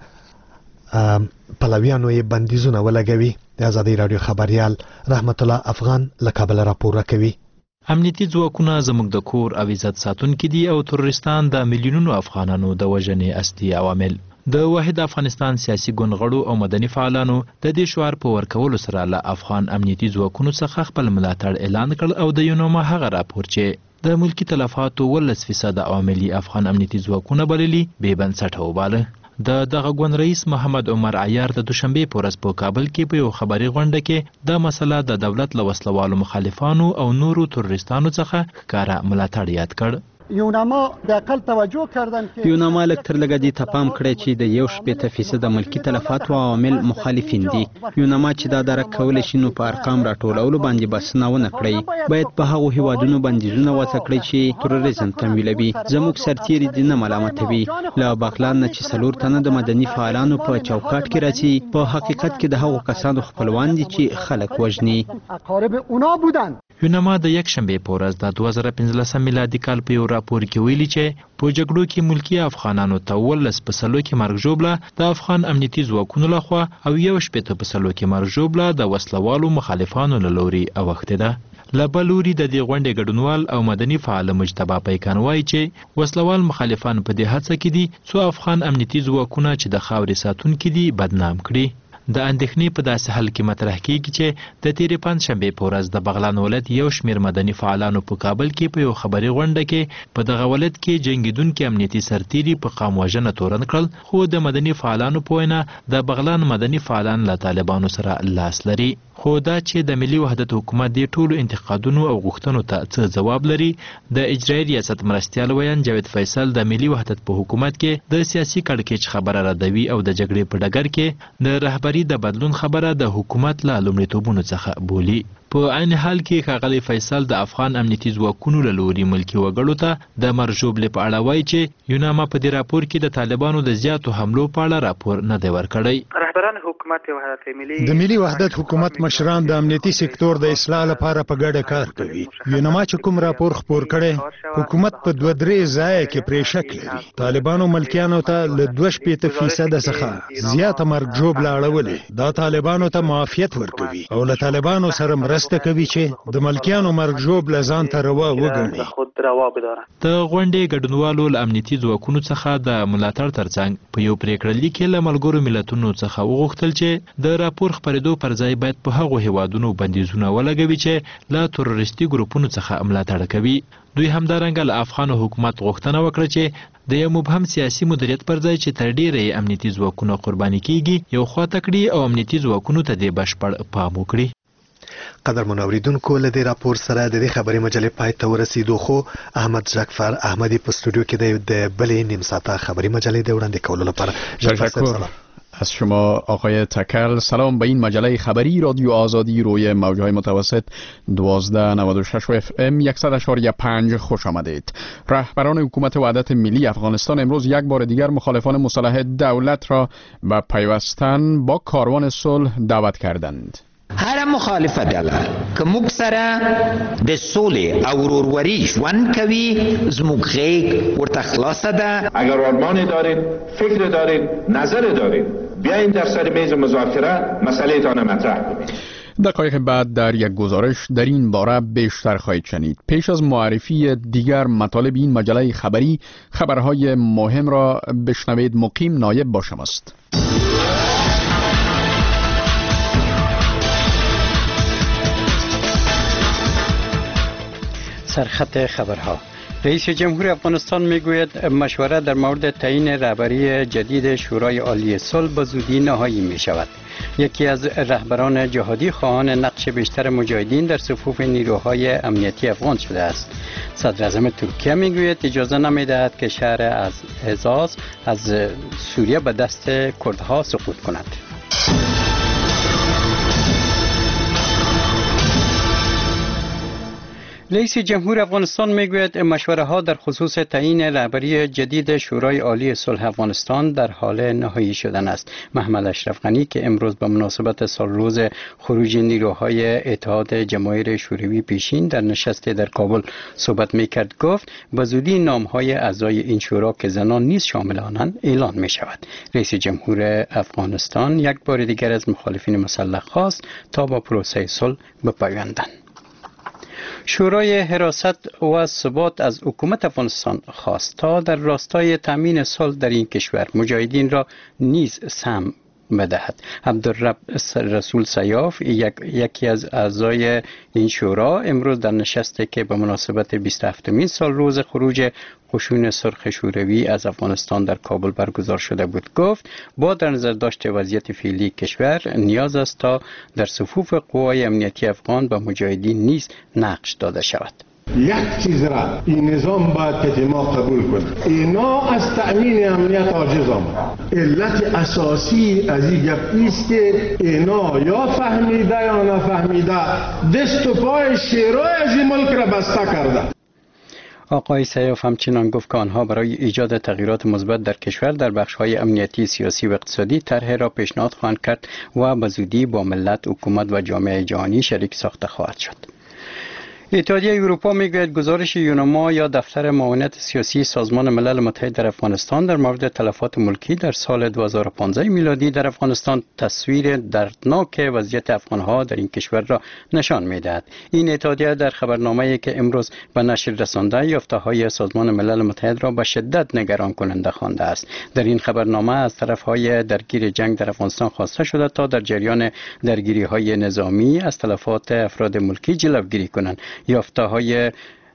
پلویانو یې بندیزونه ولګوي. د ازادۍ راډیو خبریال رحمت الله افغان له کابل راپور راکوي. امنیتي ځواکونه زموږ د کور او عزت ساتونکي دي او تروریستان د میلیونونو افغانانو د وژنې اصلي عوامل. د واحد افغانستان سیاسي ګوند غړو او مدني فعالانو د دې شعار په ورکولو سره له افغان امنیتي ځواکونو څخه خپل ملاتړ اعلان کړ او د یوناما هغه راپور چې د ملکي تلفاتو اوولس فیصد عوامل افغان امنیتي ځواکونه بللي بې بنسټه وباله. د دغه ګوند رئیس محمد عمر عیار د دوشنبې په ورځ په کابل کې په یو خبري غونډه کې دا مسله د دولت له وسلوالو مخالفانو او نورو تروریستانو څخه ښکاره ملاتړ یاد کړ. یوناما د عقل توجه کردن که یوناما لږ تر لږه دې ته پام کړی چې د یو شپېته فیصده ملکي تلفاتو عوامل مخالفین دي. یوناما چې دا درک کولی شي نو په ارقام راټولولو باندې بسنه ونه کړئ. باید په هغو هیوادونو بندیزونه وضع کړئ چې تروریزم تمویلوي. زموږ سرتیري دې نه ملامتوي. له بغلان نه چې څلور تنه د مدني فعالانو په چوکاټ کې راځي په حقیقت کې د هغو کسانو خپلوان دي چې خلک وژني. اقارب اونا بودن. یوناما د یکشنبې په ورځ د دوه زره پنځلسم میلادي کال په یو راپور کې ویلي چې په جګړو کې ملکي افغانانو ته اوولس په سلو کې مرګ ژوبله د افغان امنیتي ځواکونو لخوا او یو شپېته په سلو کې مرګ ژوبله د وسلوالو مخالفانو له لوري اوښتې ده. له بل لوري د دې غونډې ګډونوال او مدني فعال مجتبی پیکان وایي چې وسلوال مخالفان په دې هڅه کې دي څو افغان امنیتي ځواکونه چې د خاورې ساتونکي دي بدنام کړي. د اندېښنې په داسې حل کې مطرح کیږي چې د تېرې پنجشنبې په ورځ د بغلان ولایت یو شمېر مدني فعالانو په کابل کې په یو خبري غونډه کې په دغه ولایت کې جنګېدونکي امنیتي سرتیري په قام وژنه تورن کړل. خو د مدني فعالانو په وینا د بغلان مدني فعالان له طالبانو سره لاس لري. خو دا چې د ملي وحدت حکومت د ټولو انتقادونو او غوښتنو ته څه ځواب لري. د اجرایي ریاست مرستیال ویان جاوید فیصل د ملي وحدت په حکومت کې د سیاسي کړکېچ خبره ردوي او د جګړې په ډګر کې د رهبري د بدلون خبره د حکومت له لومړیتوبونو څخه بولي. په عین حال کې ښاغلی فیصل د افغان امنیتي ځواکونو له لوري ملکي وګړو ته د مرګ ژوبلې په اړه وایي چې یوناما په دې راپور کې د طالبانو د زیاتو حملو په اړه راپور نه دی ورکړی. رهبران حکومت وحدت ملي د ملي وحدت حکومت مشران د امنیتي سکتور د اصلاح لپاره په ګډه کار کوي. یوناما چې کوم راپور خپور کړي حکومت په دوه درې ځایه کې پرې شک لري. طالبانو ملکیانو ته له دوه شپېته فیصده څخه زیاته مرګ ژوبله اړولې. دا طالبانو ته معافیت ورکوي او له طالبانو سره مرسته کوي چې د ملکیانو مرګ ژوبله ځان ته روا وګڼي. خود روا بدارن. د غونډې ګډونوالو له امنیتي ځواکونو څخه د ملاتړ ترڅنګ په یو پریکړه لیک کې له ملګرو ملتونو څخه وغوښتل چې د راپور خپرېدو پر ځای باید په هغو هیوادونو بندیزونه ولګوي چې له تروریستي ګروپونو څخه ملاتړ کوي. دوی همدارنګه له افغان حکومت غوښتنه وکړه چې د یو مبهم سیاسي مدیریت پر ځای چې تر ډیره امنیتي ځواکونه قرباني کیږي یو خواته کړي او امنیتي ځواکونو ته د بشپړ پام وکړي. قدر منوریدونکو له دې راپور سره د دې خبري مجلې پای ته ورسیدو خو احمد جعفر احمدی په استودیو کې د بلې نیم ساعته خبري مجلې د وړاندې کولو لپاره تشکر از شما آقای تکل. سلام به این مجله خبری رادیو آزادی روی موجهای متوسط دوازده نود و شش اف ام صد و شش و پنج خوش آمدید. رهبران حکومت وحدت ملی افغانستان امروز یک بار دیگر مخالفان مصالحه دولت را به پیوستن با کاروان صلح دعوت کردند. هر مخالفه دله که موږ سره د سولې او ورورولۍ ژوند کوي زموږ غیږ ورته خلاصه ده. اگر آرمان دارید، فکر دارید، نظر دارید، بیایید در سر میز مذاکره مسئله تان مطرح کنید. دقایق بعد در یک گزارش در این باره بیشتر خواهید شنید. پیش از معرفی دیگر مطالب این مجله خبری، خبرهای مهم را بشنوید. مقیم نایب با شماست. سرخط خبرها. رئیس جمهور افغانستان میگوید مشوره در مورد تعیین رهبری جدید شورای عالی صلح به زودی نهایی می شود. یکی از رهبران جهادی خواهان نقش بیشتر مجاهدین در صفوف نیروهای امنیتی افغان شده است. صدر اعظم ترکیه میگوید اجازه نمیدهد که شهر از حزاز از سوریه به دست کردها سقوط کند. رئیس جمهور افغانستان میگوید مشوره ها در خصوص تعیین رهبری جدید شورای عالی صلح افغانستان در حال نهایی شدن است. محمد اشرف غنی که امروز به مناسبت سالروز خروج نیروهای اتحاد جماهیر شوروی پیشین در نشست در کابل صحبت میکرد گفت به زودی نام های اعضای این شورا که زنان نیز شامل آنند اعلان می شود. رئیس جمهور افغانستان یک بار دیگر از مخالفین مسلح خواست تا با پروسه صلح بپیوندند. شورای حراست و ثبات از حکومت افغانستان خواست تا در راستای تامین صلح در این کشور مجاهدین را نیز سهم بدهد. عبدالرب رسول سیاف یک، یکی از اعضای این شورا امروز در نشستی که به مناسبت بیست و هفتمین سال روز خروج قشون سرخ شوروی از افغانستان در کابل برگزار شده بود گفت با در نظر داشت وضعیت فعلی کشور نیاز است تا در صفوف قوای امنیتی افغان به مجاهدین نیز نقش داده شود. یک چیز را این نظام باید که ما قبول کنیم، اینا از تأمین امنیت عاجز آمد. علت اساسی از این گپ است که اینا یا فهمیده یا نفهمیده دست و پای شیرای از این ملک را بسته کرده. آقای سیاف همچنان گفت که آنها برای ایجاد تغییرات مثبت در کشور در بخش‌های امنیتی، سیاسی و اقتصادی طرح را پیشنهاد خواهند کرد و به زودی با ملت، حکومت و جامعه جهانی شریک ساخته خواهد شد. اتحادیه اروپا میگوید گزارش یونما یا دفتر معاونت سیاسی سازمان ملل متحد در افغانستان در مورد تلفات ملکی در سال دو هزار و پانزده میلادی در افغانستان تصویر دردناک وضعیت افغانها در این کشور را نشان میدهد. این اتحادیه در خبرنامه‌ای که امروز به نشر رسانده یافته‌های سازمان ملل متحد را به شدت نگران کننده خوانده است. در این خبرنامه از طرف‌های درگیر جنگ در افغانستان خواسته شده تا در جریان درگیری‌های نظامی از تلفات افراد ملکی جلوگیری کنند. یافته های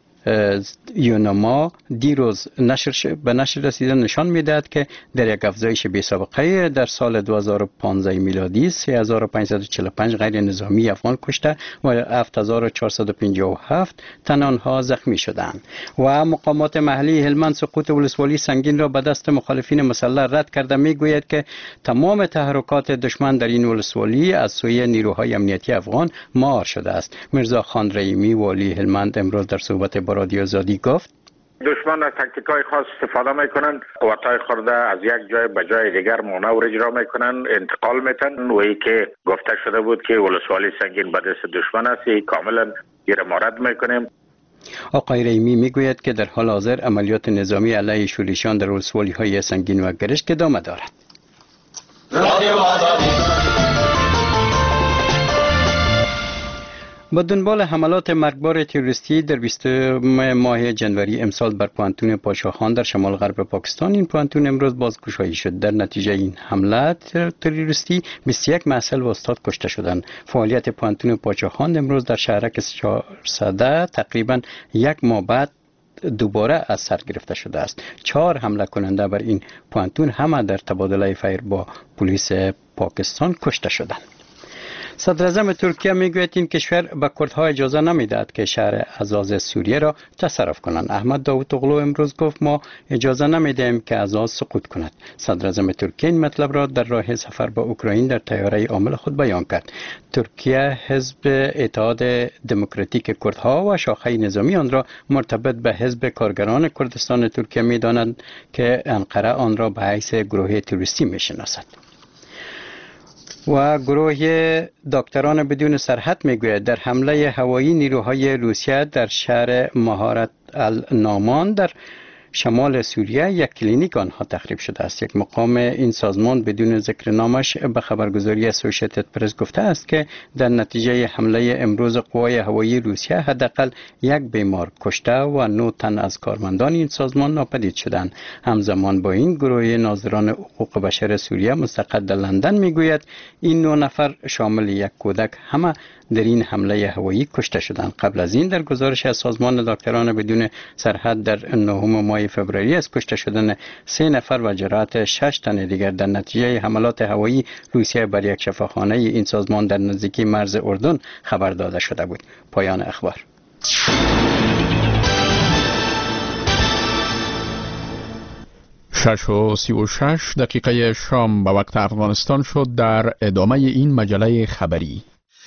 یونما دیروز نشر به نشر رسیده نشان میدهد که در یک افزایش بی سابقه در سال دو هزار و پانزده میلادی سه هزار و پانصد و چهل و پنج غیر نظامی افغان کشته و هفت هزار و چهارصد و پنجاه و هفت تن آنها زخمی شدند و مقامات محلی هلمند سقوط ولسوالی سنگین را به دست مخالفین مسلح رد کرده میگوید که تمام تحرکات دشمن در این ولسوالی از سوی نیروهای امنیتی افغان مهار شده است. مرزا خان رحیمی والی هلمند امروز در صحبت با رادیو آزادی گفت دشمن از تاکتیک‌های خاص استفاده میکنن، قوت‌های خورده از یک جای به جای دیگر مانور اجرا میکنن، انتقال میتن و ای که گفته شده بود که ولسوالی سنگین به دست دشمن است کاملا گیر مورد میکنیم. آقای رحیمی میگوید که در حال حاضر عملیات نظامی علیه شورشیان در ولسوالی‌های سنگین و گرشک ادامه دارد. رادیو آزادی با دنبال حملات مرگبار تروریستی در بیستم ماه جنوری امسال بر پوانتون پاشاخان در شمال غرب پاکستان، این پوانتون امروز بازگشایی شد. در نتیجه این حمله تروریستی بیست و یک محصل و استاد کشته شدند. فعالیت پوانتون پاشاخان امروز در شهرک چهارصد تقریبا یک ماه بعد دوباره از سر گرفته شده است. چهار حمله کننده بر این پوانتون همه در تبادله فایر با پلیس پاکستان کشته شدند. صدر اعظم ترکیه میگوید این کشور به کردها اجازه نمیدهد که شهر عزاز سوریه را تصرف کنند. احمد داوطاغلو امروز گفت ما اجازه نمیدهیم که عزاز سقوط کند. صدر اعظم ترکیه این مطلب را در راه سفر به اوکراین در طیاره عامل خود بیان کرد. ترکیه حزب اتحاد دموکراتیک کردها و شاخه نظامی آن را مرتبط به حزب کارگران کردستان ترکیه میداند که انقره آن را به حیث گروه تروریستی میشناسد. و گروه دکتران بدون سرحد میگوید در حمله هوایی نیروهای روسیه در شهر مهارت النامان در شمال سوریه یک کلینیک آنها تخریب شده است. یک مقام این سازمان بدون ذکر نامش به خبرگزاری اسوسییتد پرس گفته است که در نتیجه حمله امروز قوای هوایی روسیه حداقل یک بیمار کشته و نه تن از کارمندان این سازمان ناپدید شدند. همزمان با این گروه ناظران حقوق بشر سوریه مستقر در لندن میگوید این نه نفر شامل یک کودک همه در این حمله هوایی کشته شدند. قبل از این در گزارش از سازمان دکتران بدون سرحد در نهم ماه فوریه از کشته شدن سه نفر و جراحت شش تن دیگر در نتیجه حملات هوایی روسیه بر یک شفاخانه این سازمان در نزدیکی مرز اردن خبر داده شده بود. پایان اخبار. شش و سی و شش دقیقه شام به وقت افغانستان شد. در ادامه این مجله خبری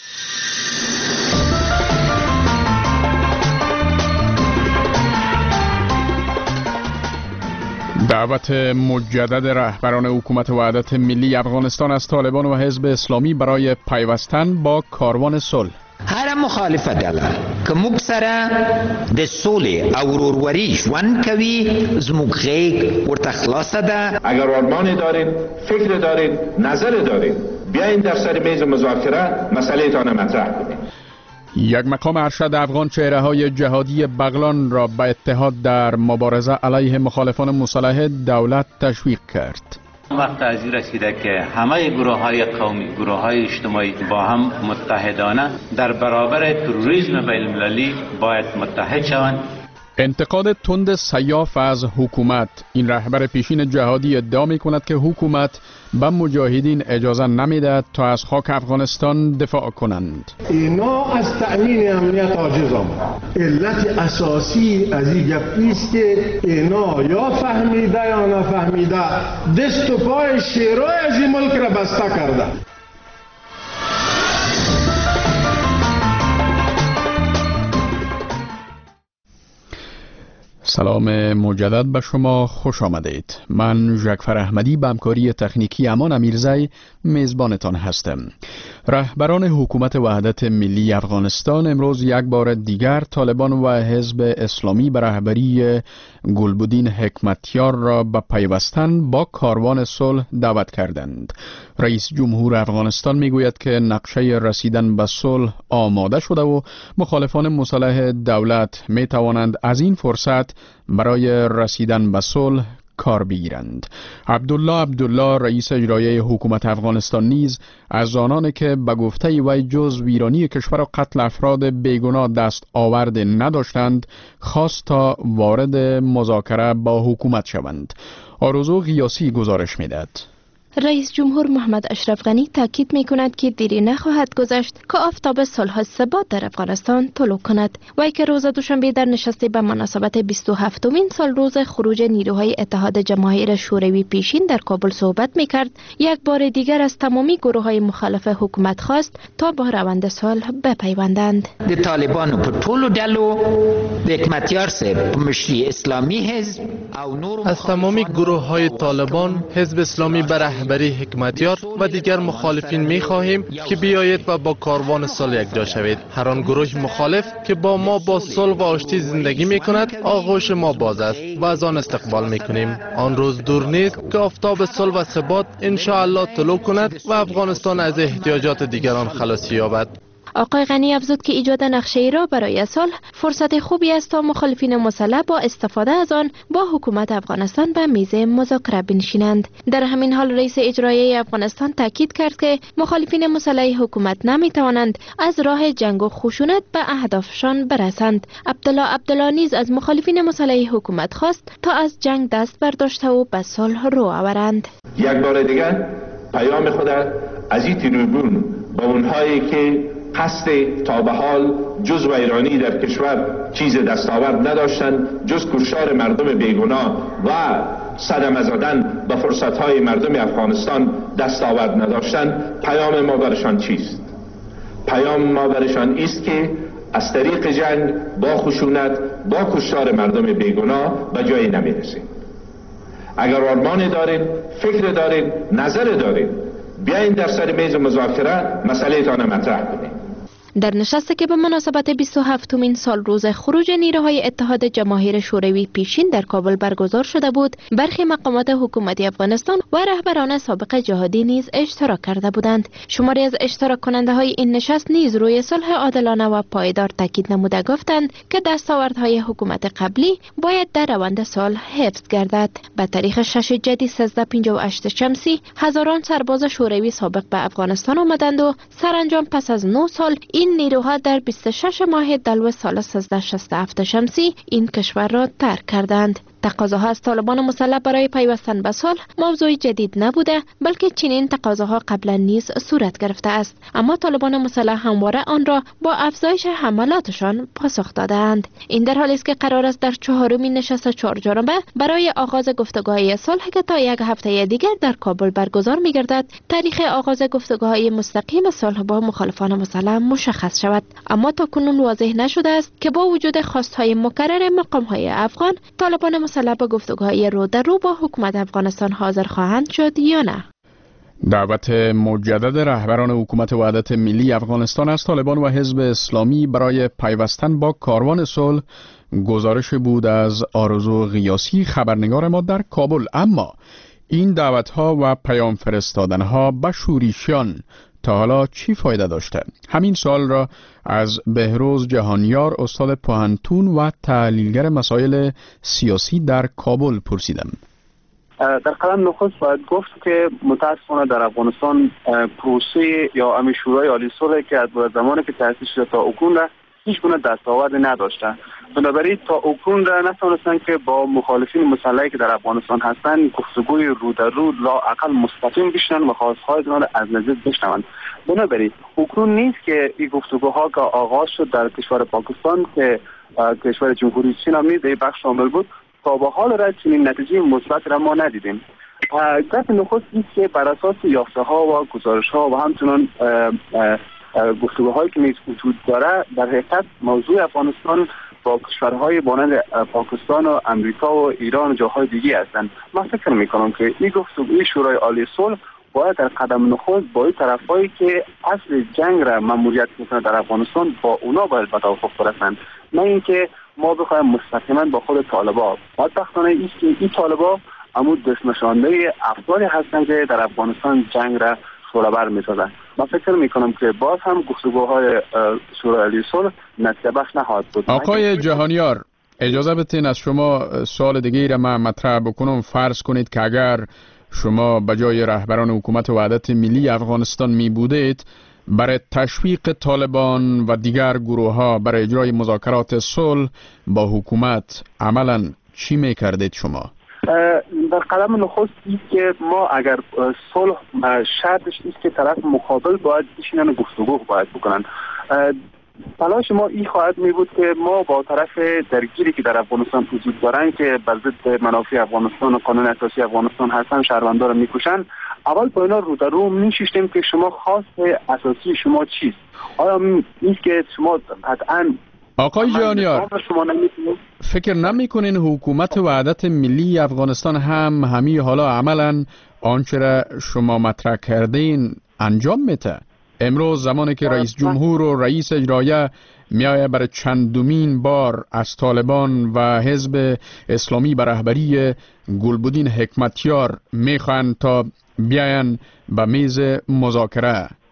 دعوت مجدد رهبران حکومت وحدت ملی افغانستان از طالبان و حزب اسلامی برای پیوستن با کاروان صلح. هر مخالفه دله که موږ سره د سولې او ورورولۍ ژوند کوي زموږ غیږ ورته خلاصه ده. اگر آرمانی دارین، فکر دارین، نظر دارین، بیاین در سر میز مذاکره مسئله تان مطرح کنید. یک مقام ارشد افغان چهره های جهادی بغلان را به اتحاد در مبارزه علیه مخالفان مسلح دولت تشویق کرد. وقت از این رسیده که همه گروه های قومی، گروه های اجتماعی با هم متحدانه در برابر تروریسم بین المللی باید متحد شوند. انتقاد تند سیاف از حکومت. این رهبر پیشین جهادی ادعا می کند که حکومت به مجاهدین اجازه نمیدهد تا از خاک افغانستان دفاع کنند. اینا از تأمین امنیت عاجزم. علت اساسی از این گپ است که اینا یا فهمیده یا نفهمیده دست و پای شیرای از این ملک را بسته کرده. سلام مجدد به شما، خوش آمدید. من جعفر احمدی به همکاری تکنیکی امان امیرزی میزبانتان هستم. رهبران حکومت وحدت ملی افغانستان امروز یک بار دیگر طالبان و حزب اسلامی به رهبری گلبدین حکمتیار را به پیوستن با کاروان صلح دعوت کردند. رئیس جمهور افغانستان میگوید که نقشه رسیدن به صلح آماده شده و مخالفان مسلح دولت می توانند از این فرصت برای رسیدن به صلح کار بگیرند. عبدالله عبدالله رئیس اجرایی حکومت افغانستان نیز از آنان که به گفته وی جز ویرانی کشور و قتل افراد بیگناه دست آورده نداشتند خواست تا وارد مذاکره با حکومت شوند. آرزو غیاسی گزارش میدهد. رئیس جمهور محمد اشرف غنی تاکید می کند که دیری نخواهد گذشت که آفتاب صلح و ثبات در افغانستان طلوع کند. وی که روز دوشنبه در نشستی به مناسبت بیست و هفتمین سال روز خروج نیروهای اتحاد جماهیر شوروی پیشین در کابل صحبت می کرد، یک بار دیگر از تمامی گروه های مخالف حکومت خواست تا با روند صلح بپیوندند. د طالبانو په ټولو ډلو د حکمتیار صاحب په مشري اسلامي حزب او نور از تمامی گروه های طالبان، حزب اسلامی بر رهبری حکمتیار و دیگر مخالفین می خواهیم که بیایید و با کاروان صلح یکجا شوید. هر آن گروه مخالف که با ما با صلح و آشتی زندگی می کند آغوش ما باز است و از آن استقبال می کنیم. آن روز دور نیست که آفتاب صلح و ثبات ان شاء الله طلوع کند و افغانستان از احتیاجات دیگران خلاصی یابد. آقای غنی افزود که ایجاد نقشه را برای صلح فرصت خوبی است تا مخالفین مسلح با استفاده از آن با حکومت افغانستان به میز مذاکره بنشینند. در همین حال رئیس اجرایی افغانستان تاکید کرد که مخالفین مسلح حکومت نمی توانند از راه جنگ و خشونت به اهدافشان برسند. عبدالله عبدالله نیز از مخالفین مسلح حکومت خواست تا از جنگ دست برداشته و به صلح رو آورند. یک بار دیگر پیام خود از این تریبون با اونهایی که قصد تا به حال جزو ایرانی در کشور چیز دستاورد نداشتند جز کشتار مردم بیگناه و صدمه زدن به فرصت‌های مردم افغانستان دستاورد نداشتند، پیام ما برشان چیست؟ پیام ما برشان است که از طریق جنگ با خشونت با کشتار مردم بیگناه به جایی نمیرسیم. اگر آرمان دارین، فکر دارین، نظر دارین، بیاین در سر میز مذاکره مسئله تان مطرح کنین. در نشستی که به مناسبت بیست و هفتمین سال روز خروج نیروهای اتحاد جماهیر شوروی پیشین در کابل برگزار شده بود، برخی مقامات حکومتی افغانستان و رهبران سابق جهادی نیز اشتراک کرده بودند. شماری از اشتراک کننده های این نشست نیز روی صلح عادلانه و پایدار تاکید نموده گفتند که دستاوردهای حکومت قبلی باید در روند صلح حفظ گردد. به تاریخ شش جدی سیزده پنجاه و هشت شمسی هزاران سرباز شوروی سابق به افغانستان آمدند و سرانجام پس از نه سال این نیروها در بیست و شش ماه دلو سال سیزده شصت و هفت شمسی این کشور را ترک کردند. تقاضاها از طالبان مسلح برای پیوستن به صلح موضوع جدید نبوده، بلکه چنین تقاضاها قبلا نیز صورت گرفته است، اما طالبان مسلح همواره آن را با افزایش حملاتشان پاسخ دادند. این در حالی است که قرار است در چهارمین نشست چهارجانبه برای آغاز گفتگوهای صلح که تا یک هفته دیگر در کابل برگزار می‌گردد، تاریخ آغاز گفتگوهای مستقیم صلح با مخالفان مسلح مشخص شود، اما تاکنون واضح نشده است که با وجود خواستهای مکرر مقام‌های افغان، طالبان مسلح به گفتگوهای رو در رو با حکومت افغانستان حاضر خواهند شد یا نه. دعوت مجدد رهبران حکومت وحدت ملی افغانستان از طالبان و حزب اسلامی برای پیوستن با کاروان صلح گزارش بود از آرزو غیاسی، خبرنگار ما در کابل. اما این دعوت‌ها و پیام فرستادن‌ها به شوریشیان تا حالا چی فایده داشته؟ همین سوال را از بهروز جهانیار، استاد پوهنتون و تحلیلگر مسائل سیاسی در کابل پرسیدم. در قدم نخست باید گفت که متاسفانه در افغانستان پروسه یا امی شورای عالی صلح که از زمانی که تأسیس شده تا اکنون هیچ گونه دستاورد نداشته. بنابراین تا اکنون نتوانستند که با مخالفین مسلحی که در افغانستان هستند گفتگوی رو در رو لااقل مستقیم بشنن و خواستهایشان را از نزدیک بشنوند. بنابراین اکنون نیست که این گفتگوها که آغاز شد در کشور پاکستان که کشور جمهوری چین هم نیز در بخش شامل بود، تا به حال را چنین نتیجه مثبت را ما ندیدیم. گفت نخست است که بر اساس یافته ها و گزارش ها و همچنان گفتگوهایی که نیز وجود داره، در حقیقت موضوع افغانستان با کشورهای مانند پاکستان و امریکا و ایران و جاهای دیگه هستند. من فکر میکنم که این گفتگوی شورای عالی صلح باید در قدم نخست با این طرفایی که اصل جنگ را ماموریت میکنند در افغانستان با اونا باید به توافق برسند، نه اینکه ما بخوایم مستقیما با خود طالبان. بدبختانه است که این طالبان عمود دست نشانده افرادی هستند که در افغانستان جنگ را شورابر می‌سازند. من فکر می‌کنم که باز هم گفتگوهای شورای عالی صلح نتیجه بخش نخواهد بود. آقای جهانیار، اجازه بدین از شما سوال دیگه را من مطرح بکنم. فرض کنید که اگر شما به جای رهبران حکومت وحدت ملی افغانستان می بودید، برای تشویق طالبان و دیگر گروه ها برای اجرای مذاکرات صلح با حکومت عملا چی می کردید شما؟ در قدم نخست است که ما اگر صلح شرطش است که طرف مقابل باید بشینن و گفتگو باید بکنن. تلاش ما این خواهد می بود که ما با طرف درگیری که در افغانستان وجود دارن که بر ضد منافع افغانستان و قانون اساسی افغانستان هستن شهروندان رو میکشن، اول با اینا رو در رو میشیشتیم که شما خواست اساسی شما چیست؟ آیا نیست که شما قطعا آقای جهانیار فکر نمی کنین حکومت وحدت ملی افغانستان هم همی حالا عملا آنچه را شما مطرح کردین انجام میده؟ امروز زمانی که رئیس جمهور و رئیس اجرایه میایه برای چندمین بار از طالبان و حزب اسلامی به رهبری گلبدین حکمتیار میخوان تا بیاین به میز مذاکره،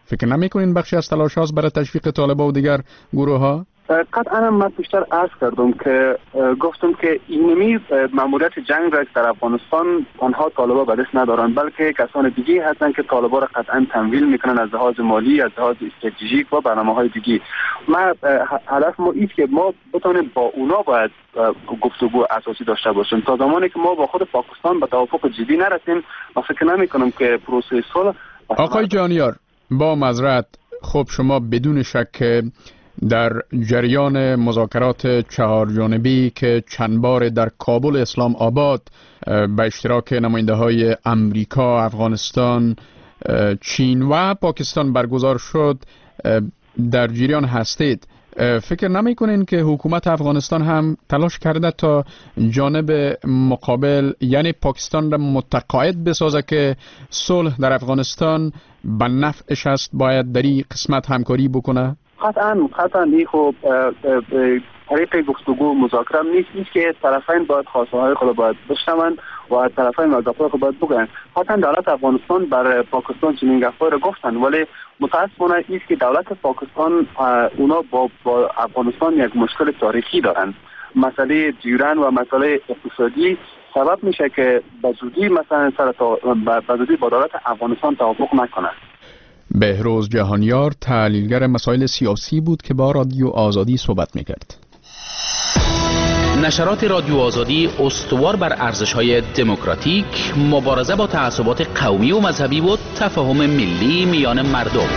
فکر نمی‌کنین بخشی از تلاش هاست برای تشویق طالبان و دیگر گروه ها؟ قطعا من بیشتر عرض کردم که گفتم که اینمی ماموریت جنگ را در افغانستان آنها طالبا به دست ندارن، بلکه کسان دیگه هستن که طالبا را قطعا تمویل میکنن از لحاظ مالی، از لحاظ استراتژیک و برنامه‌های دیگه. ما هدف ما است که ما بتونیم با اونا باید گفتگو اساسی داشته باشیم. تا زمانی که ما با خود پاکستان به توافق جدی نرسیم، من فکر نمی‌کنم که پروسه صلح. آقای جهانیار، با معذرت، خب شما بدون شک در جریان مذاکرات چهار جانبی که چند بار در کابل اسلام آباد به اشتراک نماینده های امریکا، افغانستان، چین و پاکستان برگزار شد در جریان هستید، فکر نمی کنین که حکومت افغانستان هم تلاش کرده تا جانب مقابل یعنی پاکستان را متقاعد بسازه که صلح در افغانستان به نفعش است، باید در این قسمت همکاری بکنه؟ قطعا قطعا این خب طریق گفتگو مذاکره نیست، نیست که طرفین باید خواسته های خود باید بشنوند و طرفین مذاکره خود باید بگن. قطعا دولت افغانستان بر پاکستان چنین گفتگو را گفتن، ولی متاسفانه است که دولت پاکستان اونا با, با افغانستان یک مشکل تاریخی دارند. مسئله جیران و مسئله اقتصادی سبب میشه که بزودی مثلا سر بزودی با دولت افغانستان توافق نکنند. بهروز جهانیار تحلیلگر مسائل سیاسی بود که با رادیو آزادی صحبت میکرد. نشرات رادیو آزادی استوار بر ارزش‌های دموکراتیک، مبارزه با تعصبات قومی و مذهبی و تفاهم ملی میان مردم.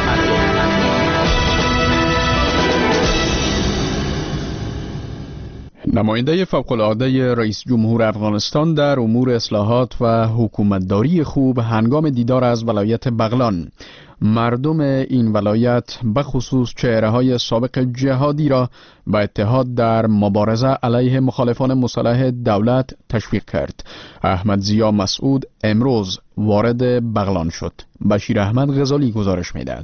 نماینده فوق‌العاده رئیس جمهور افغانستان در امور اصلاحات و حکومتداری خوب هنگام دیدار از ولایت بغلان مردم این ولایت به خصوص چهره‌های سابق جهادی را به اتحاد در مبارزه علیه مخالفان مسلح دولت تشویق کرد. احمد ضیا مسعود امروز وارد بغلان شد. بشیر احمد غزالی گزارش می‌دهد.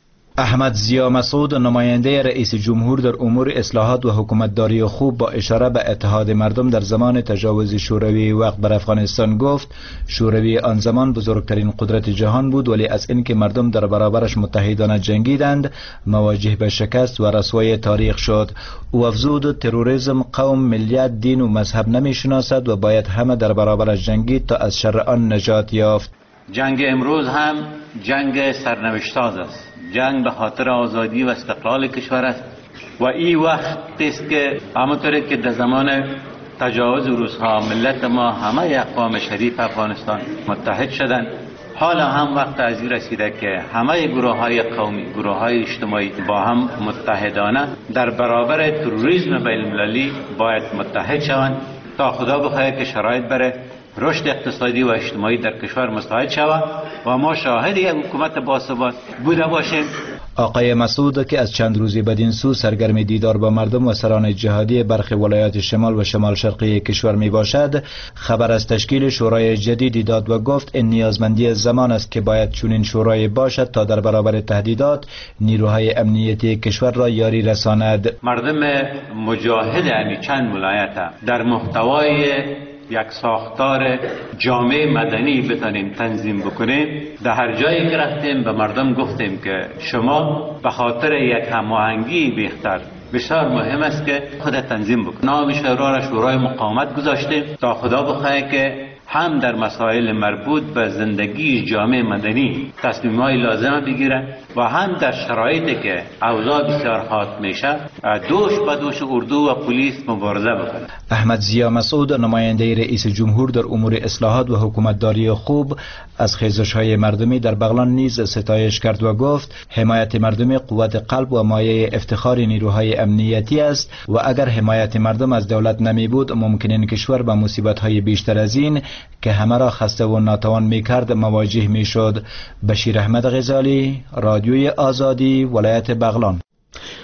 احمد ضیا مسعود نماینده رئیس جمهور در امور اصلاحات و حکومتداری خوب با اشاره به اتحاد مردم در زمان تجاوز شوروی وقت بر افغانستان گفت شوروی آن زمان بزرگترین قدرت جهان بود، ولی از اینکه مردم در برابرش متحدانه جنگیدند مواجه به شکست و رسوای تاریخ شد. او افزود تروریسم قوم، ملیت، دین و مذهب نمیشناسد و باید همه در برابرش جنگید تا از شر آن نجات یافت. جنگ امروز هم جنگ سرنوشت‌ساز است، جنگ به خاطر آزادی و استقلال کشور است و این وقت است که همونطوری که در زمان تجاوز روس‌ها ملت ما همه اقوام شریف افغانستان متحد شدند، حالا هم وقت از این رسیده که همه گروه‌های قومی، گروه‌های اجتماعی با هم متحدانه در برابر تروریسم بین‌المللی باید متحد شوند تا خدا بخواهد که شرایط بره رشد اقتصادی و اجتماعی در کشور مساعد شود و ما شاهد یک حکومت باثبات بوده باشیم. آقای مسعود که از چند روزی بدین سو سرگرم دیدار با مردم و سران جهادی برخی ولایات شمال و شمال شرقی کشور می باشد، خبر از تشکیل شورای جدیدی داد و گفت این نیازمندی زمان است که باید چنین شورای باشد تا در برابر تهدیدات نیروهای امنیتی کشور را یاری رساند. مردم مجاهد یعنی چند ولایت در محتوای یک ساختار جامعه مدنی بتانیم تنظیم بکنیم. در هر جایی که رفتیم به مردم گفتیم که شما به خاطر یک هماهنگی بهتر بسیار مهم است که خود تنظیم بکنید. نام شورا را شورای مقاومت گذاشتیم تا خدا بخواهد که هم در مسائل مربوط به زندگی جامعه مدنی تصمیم‌های لازم بگیره و هم در شرایطی که اوضاع بسیار حاد میشه دوش به دوش اردو و پلیس مبارزه بکنه. احمد ضیا مسعود نماینده رئیس جمهور در امور اصلاحات و حکومتداری خوب از خیزش‌های مردمی در بغلان نیز ستایش کرد و گفت حمایت مردمی قوت قلب و مایه افتخار نیروهای امنیتی است و اگر حمایت مردم از دولت نمی بود ممکن این کشور به مصیبت‌های بیشتر از این که همه را خسته و ناتوان می‌کرد مواجه می‌شد. بشیر احمد غزالی، رادیوی آزادی، ولایت بغلان.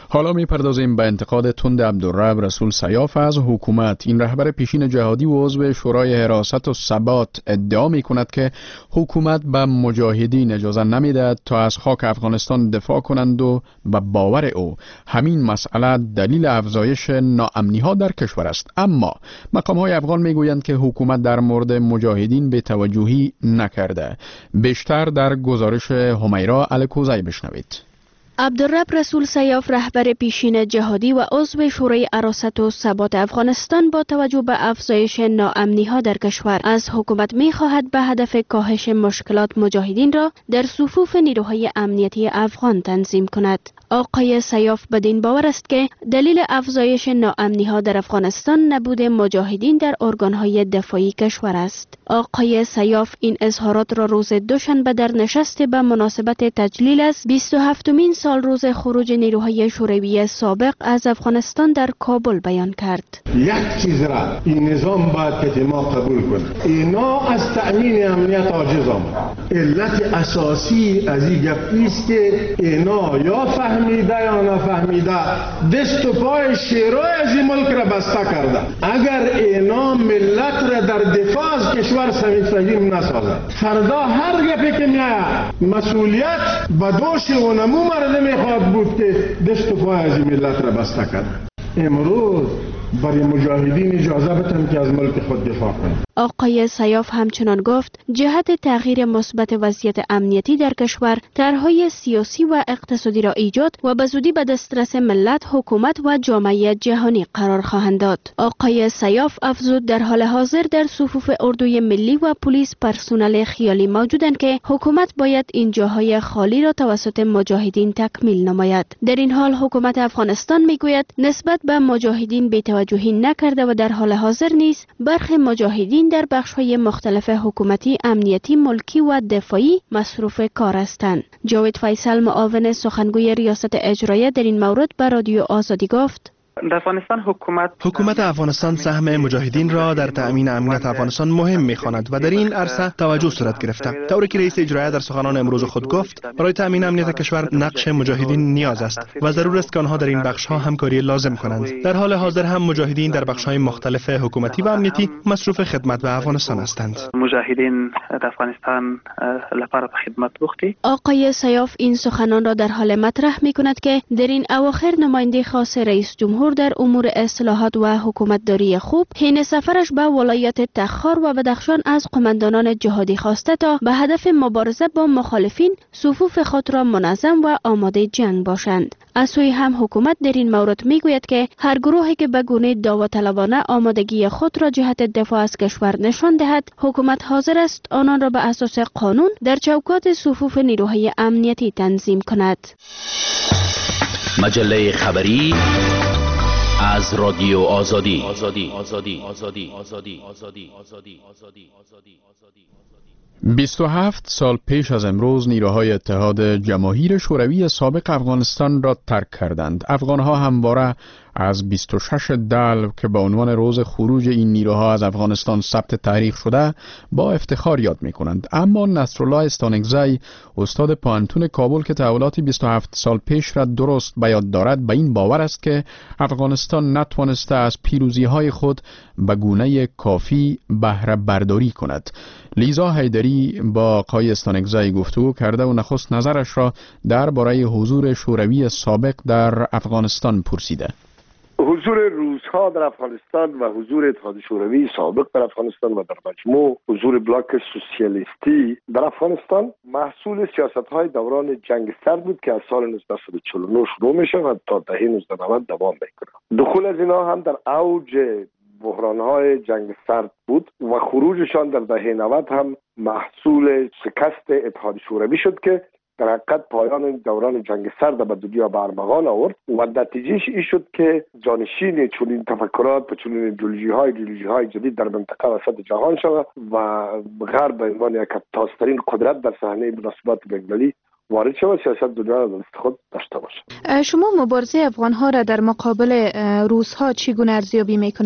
حالا میپردازیم به انتقاد تند عبدالرب رسول سیاف از حکومت. این رهبر پیشین جهادی و عضو شورای حراست و ثبات ادعا میکند که حکومت به مجاهدین اجازه نمیدهد تا از خاک افغانستان دفاع کنند و به باور او همین مسئله دلیل افزایش ناامنی ها در کشور است. اما مقام های افغان میگویند که حکومت در مورد مجاهدین به توجهی نکرده. بیشتر در گزارش همیرا الکوزی بشنوید. عبدالرب رسول سیاف رهبر پیشین جهادی و عضو شورای حراست و ثبات افغانستان با توجه به افزایش ناامنی ها در کشور از حکومت می خواهد به هدف کاهش مشکلات مجاهدین را در صفوف نیروهای امنیتی افغان تنظیم کند. آقای سیاف بدین باور است که دلیل افزایش ناامنی ها در افغانستان نبود مجاهدین در ارگانهای دفاعی کشور است. آقای سیاف این اظهارات را روز دوشنبه در نشست به مناسبت تجلیل از بیست و هفتمین سال روز خروج نیروهای شوروی سابق از افغانستان در کابل بیان کرد. یک چیز را این نظام باید که ما قبول کنه، اینا از تأمین امنیت عاجزم. علت اساسی از این گپ است که اینا یا فهمیده یا نفهمیده دست و پای شیرای از این ملک را بسته کرده. اگر اینا ملت را در دفاع از کشور سمید فهیم نسازد، فردا هر گپی که میاد مسئولیت به دوش و نمو مرده میخواد بود که دست و پای از این ملت را بسته کرده. امروز برای مجاهدین اجازه بدن که از ملک خود دفاع کنند. آقای سیاف همچنان گفت جهت تغییر مثبت وضعیت امنیتی در کشور طرحهای سیاسی و اقتصادی را ایجاد و به زودی به دسترس ملت، حکومت و جامعه جهانی قرار خواهند داد. آقای سیاف افزود در حال حاضر در صفوف اردوی ملی و پلیس پرسنل خیالی موجودند که حکومت باید این جاهای خالی را توسط مجاهدین تکمیل نماید. در این حال حکومت افغانستان میگوید نسبت به مجاهدین بی‌توجهی نکرده و در حال حاضر نیز برخی مجاهدین در بخش‌های مختلف حکومتی، امنیتی، ملکی و دفاعی مصروف کار هستند. جاوید فیصل معاون سخنگوی ریاست اجرایه در این مورد به رادیو آزادی گفت در افغانستان حکومت حکومت افغانستان سهم مجاهدین را در تأمین امنیت افغانستان مهم می‌خواند و در این عرصه توجه صورت گرفته. طوری که رئیس اجرایه در سخنان امروز خود گفت برای تأمین امنیت کشور نقش مجاهدین نیاز است و ضرور است که آنها در این بخش‌ها همکاری لازم کنند. در حال حاضر هم مجاهدین در بخش‌های مختلف حکومتی و امنیتی مصروف خدمت به افغانستان هستند. مجاهدین در افغانستان لپاره خدمت بوختی. آقای سیاف این سخنان را در حال مطرح می‌کند که در این اواخر نماینده خاص رئیس جمهور در امور اصلاحات و حکومتداری خوب حین سفرش به ولایت تخار و بدخشان از قماندانان جهادی خواسته تا به هدف مبارزه با مخالفین صفوف خود را منظم و آماده جنگ باشند. از سوی هم حکومت در این مورد میگوید که هر گروهی که به گونه داوطلبانه آمادگی خود را جهت دفاع از کشور نشان دهد، حکومت حاضر است آنان را به اساس قانون در چوکات صفوف نیروهای امنیتی تنظیم کند. مجله خبری از رادیو آزادی. آزادی آزادی آزادی آزادی آزادی آزادی آزادی آزادی بیست و هفت سال پیش از امروز نیروهای اتحاد جماهیر شوروی سابق افغانستان را ترک کردند. افغانها همواره از بیست و شش دلو که به عنوان روز خروج این نیروها از افغانستان ثبت تاریخ شده با افتخار یاد می کنند. اما نصرالله استانکزی استاد پوهنتون کابل که تحولات بیست و هفت سال پیش را درست به یاد دارد به این باور است که افغانستان نتوانسته از پیروزی های خود به گونه کافی بهره برداری کند. لیزا حیدری با آقای استانکزی گفتگو کرده و نخست نظرش را درباره حضور شوروی سابق در افغانستان پرسیده. حضور روس‌ها در افغانستان و حضور اتحاد شوروی سابق در افغانستان و در مجموع حضور بلاک سوسیالیستی در افغانستان محصول سیاست‌های دوران جنگ سرد بود که از سال نوزده صد و چهل و نه شروع میشه و تا دهه نوزده نود دوام میکنه. دخول از اینها هم در اوج بحران‌های جنگ سرد بود و خروجشان در دهه نود هم محصول شکست اتحاد شوروی شد که در حقیقت پایان دوران جنگ سرد به دنیا به ارمغان آورد و نتیجهش این شد که جانشین چنین تفکرات و چنین ایدئولوژی‌های ایدئولوژی‌های جدید در منطقه و سطح جهان شد و غرب به عنوان یک تازه‌ترین قدرت در صحنه مناسبات بین‌المللی وارد شد، سیاست دنیا را دست خود داشته باشه. شما مبارزه افغان‌ها را در مقابل روس‌ها چگونه ارزیابی می‌کنین؟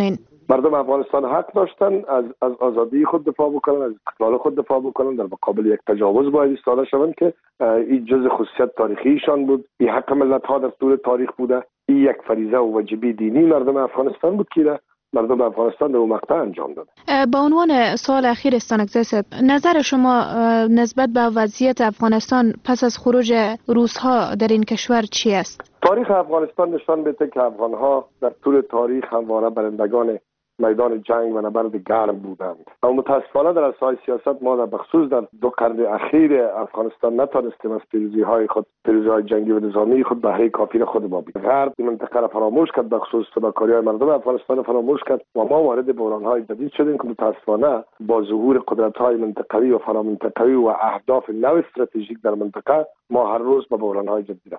مردم افغانستان حق داشتن از از آزادی خود دفاع بکنن، از استقلال خود دفاع بکنن، در مقابل یک تجاوز باید ایستاده شوند که این جزء خصوصیت تاریخیشان بود. این حق ملت ها در طول تاریخ بوده. این یک فریضه و واجبی دینی مردم افغانستان بود که مردم افغانستان در اون مقطع انجام داد. با عنوان سوال اخیر استانکزی صاحب، نظر شما نسبت به وضعیت افغانستان پس از خروج روس‌ها در این کشور چی است؟ تاریخ افغانستان نشان میده که افغان‌ها در طول تاریخ همواره برندگان میدان جنگ و نبرد گرم بودند. اما متاسفانه در اساس سیاست ما در بخصوص در دو قرن اخیر افغانستان نتونستیم از پیروزی های خود، پیروزی های جنگی و نظامی خود بهره کافی را خود ما بگیریم. غرب این منطقه را فراموش کرد، بخصوص فداکاری های مردم افغانستان را فراموش کرد و ما وارد بحران های جدید شدیم که متاسفانه با ظهور قدرت های منطقوی و فرامنطقوی و اهداف نو استراتژیک در منطقه ما هر روز با بحران های جدید.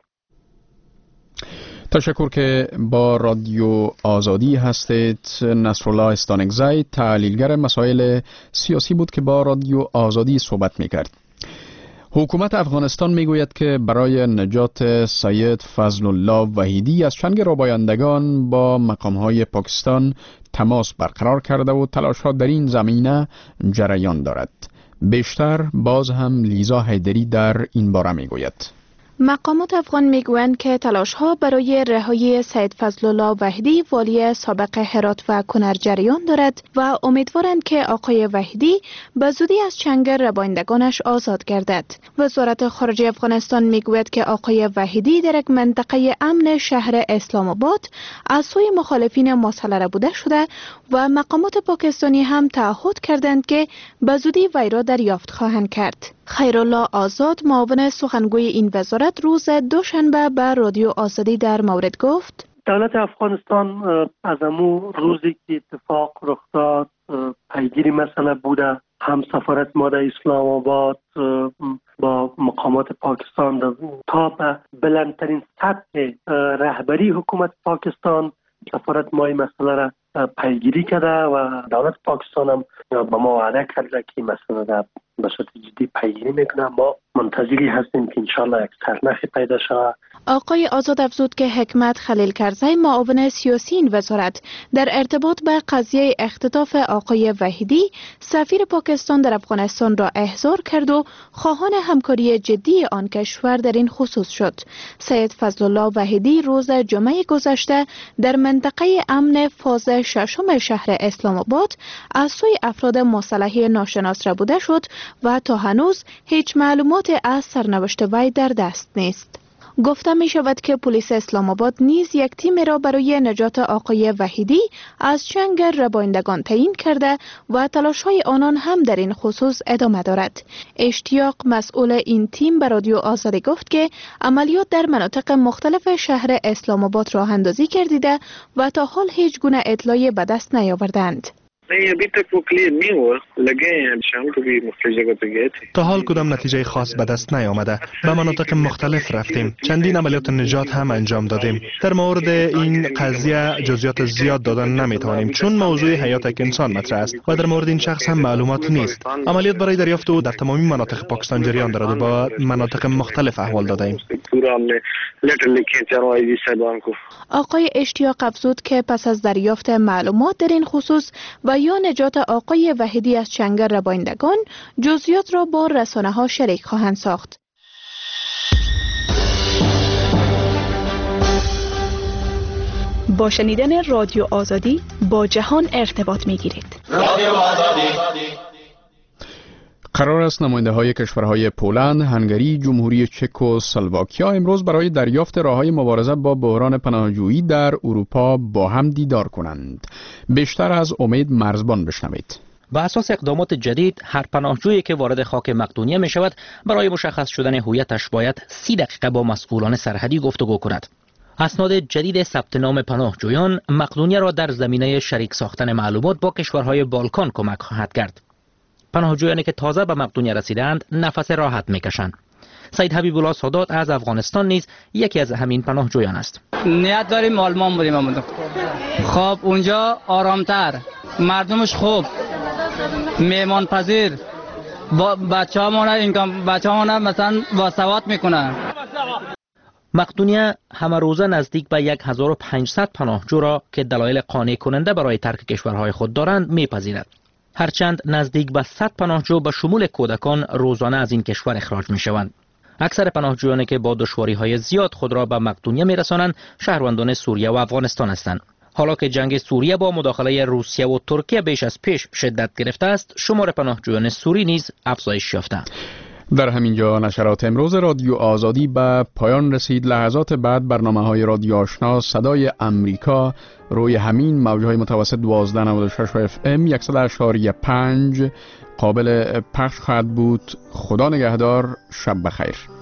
تشکر که با رادیو آزادی هستید. نصرالله استانکزی تحلیلگر مسائل سیاسی بود که با رادیو آزادی صحبت میکرد. حکومت افغانستان میگوید که برای نجات سید فضل الله وحیدی از چنگ ربایندگان با مقامهای پاکستان تماس برقرار کرده و تلاش‌ها در این زمینه جریان دارد. بیشتر باز هم لیزا حیدری در این باره میگوید. مقامات افغان میگویند که تلاش‌ها برای رهایی سید فضل الله وحیدی والی سابق هرات و کنر جریان دارد و امیدوارند که آقای وحیدی به زودی از چنگ ربایندگانش آزاد گردد. وزارت خارجه افغانستان میگوید که آقای وحیدی در یک منطقه امن شهر اسلام آباد از سوی مخالفین مسلح بوده شده و مقامات پاکستانی هم تعهد کردند که به زودی وی را دریافت خواهند کرد. خیرالله آزاد معاون سخنگوی این وزارت روز دوشنبه به رادیو آزادی در مورد گفت: دولت افغانستان از امو روزی که اتفاق رخ داد پیگیری مسئله بوده. هم سفارت ما در اسلام آباد با مقامات پاکستان تا به بلندترین سطح رهبری حکومت پاکستان سفارت ما این مسئله را پیگیری کرده و دولت پاکستان هم با ما وعده کرده که مسئله را به صورت جدی پیگیری میکنه. ما منتظری هستیم که انشالله یک سرنخی پیدا شود. آقای آزاد افزود که حکمت خلیل کرزی معاون سیاسی این وزارت در ارتباط به قضیه اختطاف آقای وحیدی سفیر پاکستان در افغانستان را احضار کرد و خواهان همکاری جدی آن کشور در این خصوص شد. سید فضل الله وحیدی روز جمعه گذشته در منطقه امن فاز ششم شهر اسلام آباد از سوی افراد مسلح ناشناس ربوده شد و تا هنوز هیچ معلومات از سرنوشت وی در دست نیست. گفته می شود که پلیس اسلام آباد نیز یک تیم را برای نجات آقای وحیدی از چنگ ربایندگان تعیین کرده و تلاش های آنان هم در این خصوص ادامه دارد. اشتیاق مسئول این تیم به رادیو آزادی گفت که عملیات در مناطق مختلف شهر اسلام آباد راه اندازی گردیده و تا حال هیچ گونه اطلاعی به دست نیاوردند. تا حال کدام نتیجه خاص به دست نیامده. به مناطق مختلف رفتیم، چندین عملیات نجات هم انجام دادیم. در مورد این قضیه جزئیات زیاد دادن نمیتوانیم چون موضوع حیات یک انسان مطرح است و در مورد این شخص هم معلومات نیست. عملیات برای دریافت او در تمامی مناطق پاکستان جریان دارد و با مناطق مختلف احوال دادیم. آقای اشتیاق افزود که پس از دریافت معلومات در این خصوص و یا نجات آقای وحیدی از چنگ ربایندگان جزئیات را با رسانه ها شریک خواهند ساخت. با شنیدن رادیو آزادی با جهان ارتباط می گیرید. رادیو آزادی. قرار است نماینده های کشورهای پولند، هنگری، جمهوری چک و اسلواکیا امروز برای دریافت راه‌های مبارزه با بحران پناهجویی در اروپا با هم دیدار کنند. بیشتر از امید مرزبان بشنوید. با اساس اقدامات جدید هر پناهجویی که وارد خاک مقدونیه می شود برای مشخص شدن هویتش باید سی دقیقه با مسئولان سرحدی گفتگو کند. اسناد جدید ثبت نام پناهجویان مقدونیه را در زمینه شریک ساختن معلومات با کشورهای بالکان کمک خواهد کرد. پناهجویانی که تازه به مقدونیه رسیدند نفس راحت میکشند. سید حبیب الله سادات از افغانستان نیز یکی از همین پناهجویان است. نیت داریم آلمان بریم امروز. خب اونجا آرامتر، مردمش خوب، میهمان پذیر، با بچه‌هامون اینکم بچه‌هامون مثلا با سواد میکنه. مقدونیه همه روزه نزدیک به هزار و پانصد پناهجو را که دلایل قانع کننده برای ترک کشورهای خود دارند میپذیرد. هرچند نزدیک به صد پناهجو به شمول کودکان روزانه از این کشور اخراج میشوند. اکثر پناهجویانی که با دشواری‌های زیاد خود را به مقدونیه میرسانند شهروندان سوریه و افغانستان هستند. حالا که جنگ سوریه با مداخله روسیه و ترکیه بیش از پیش شدت گرفته است، شمار پناهجویان سوری نیز افزایش یافته. در همین جا نشرات امروز رادیو آزادی به پایان رسید. لحظات بعد برنامه‌های رادیو آشنا صدای امریکا روی همین موج‌های متوسط دوازده نود و شش اف ام صد و شش و پنج قابل پخش خواهد بود. خدا نگهدار، شب بخیر.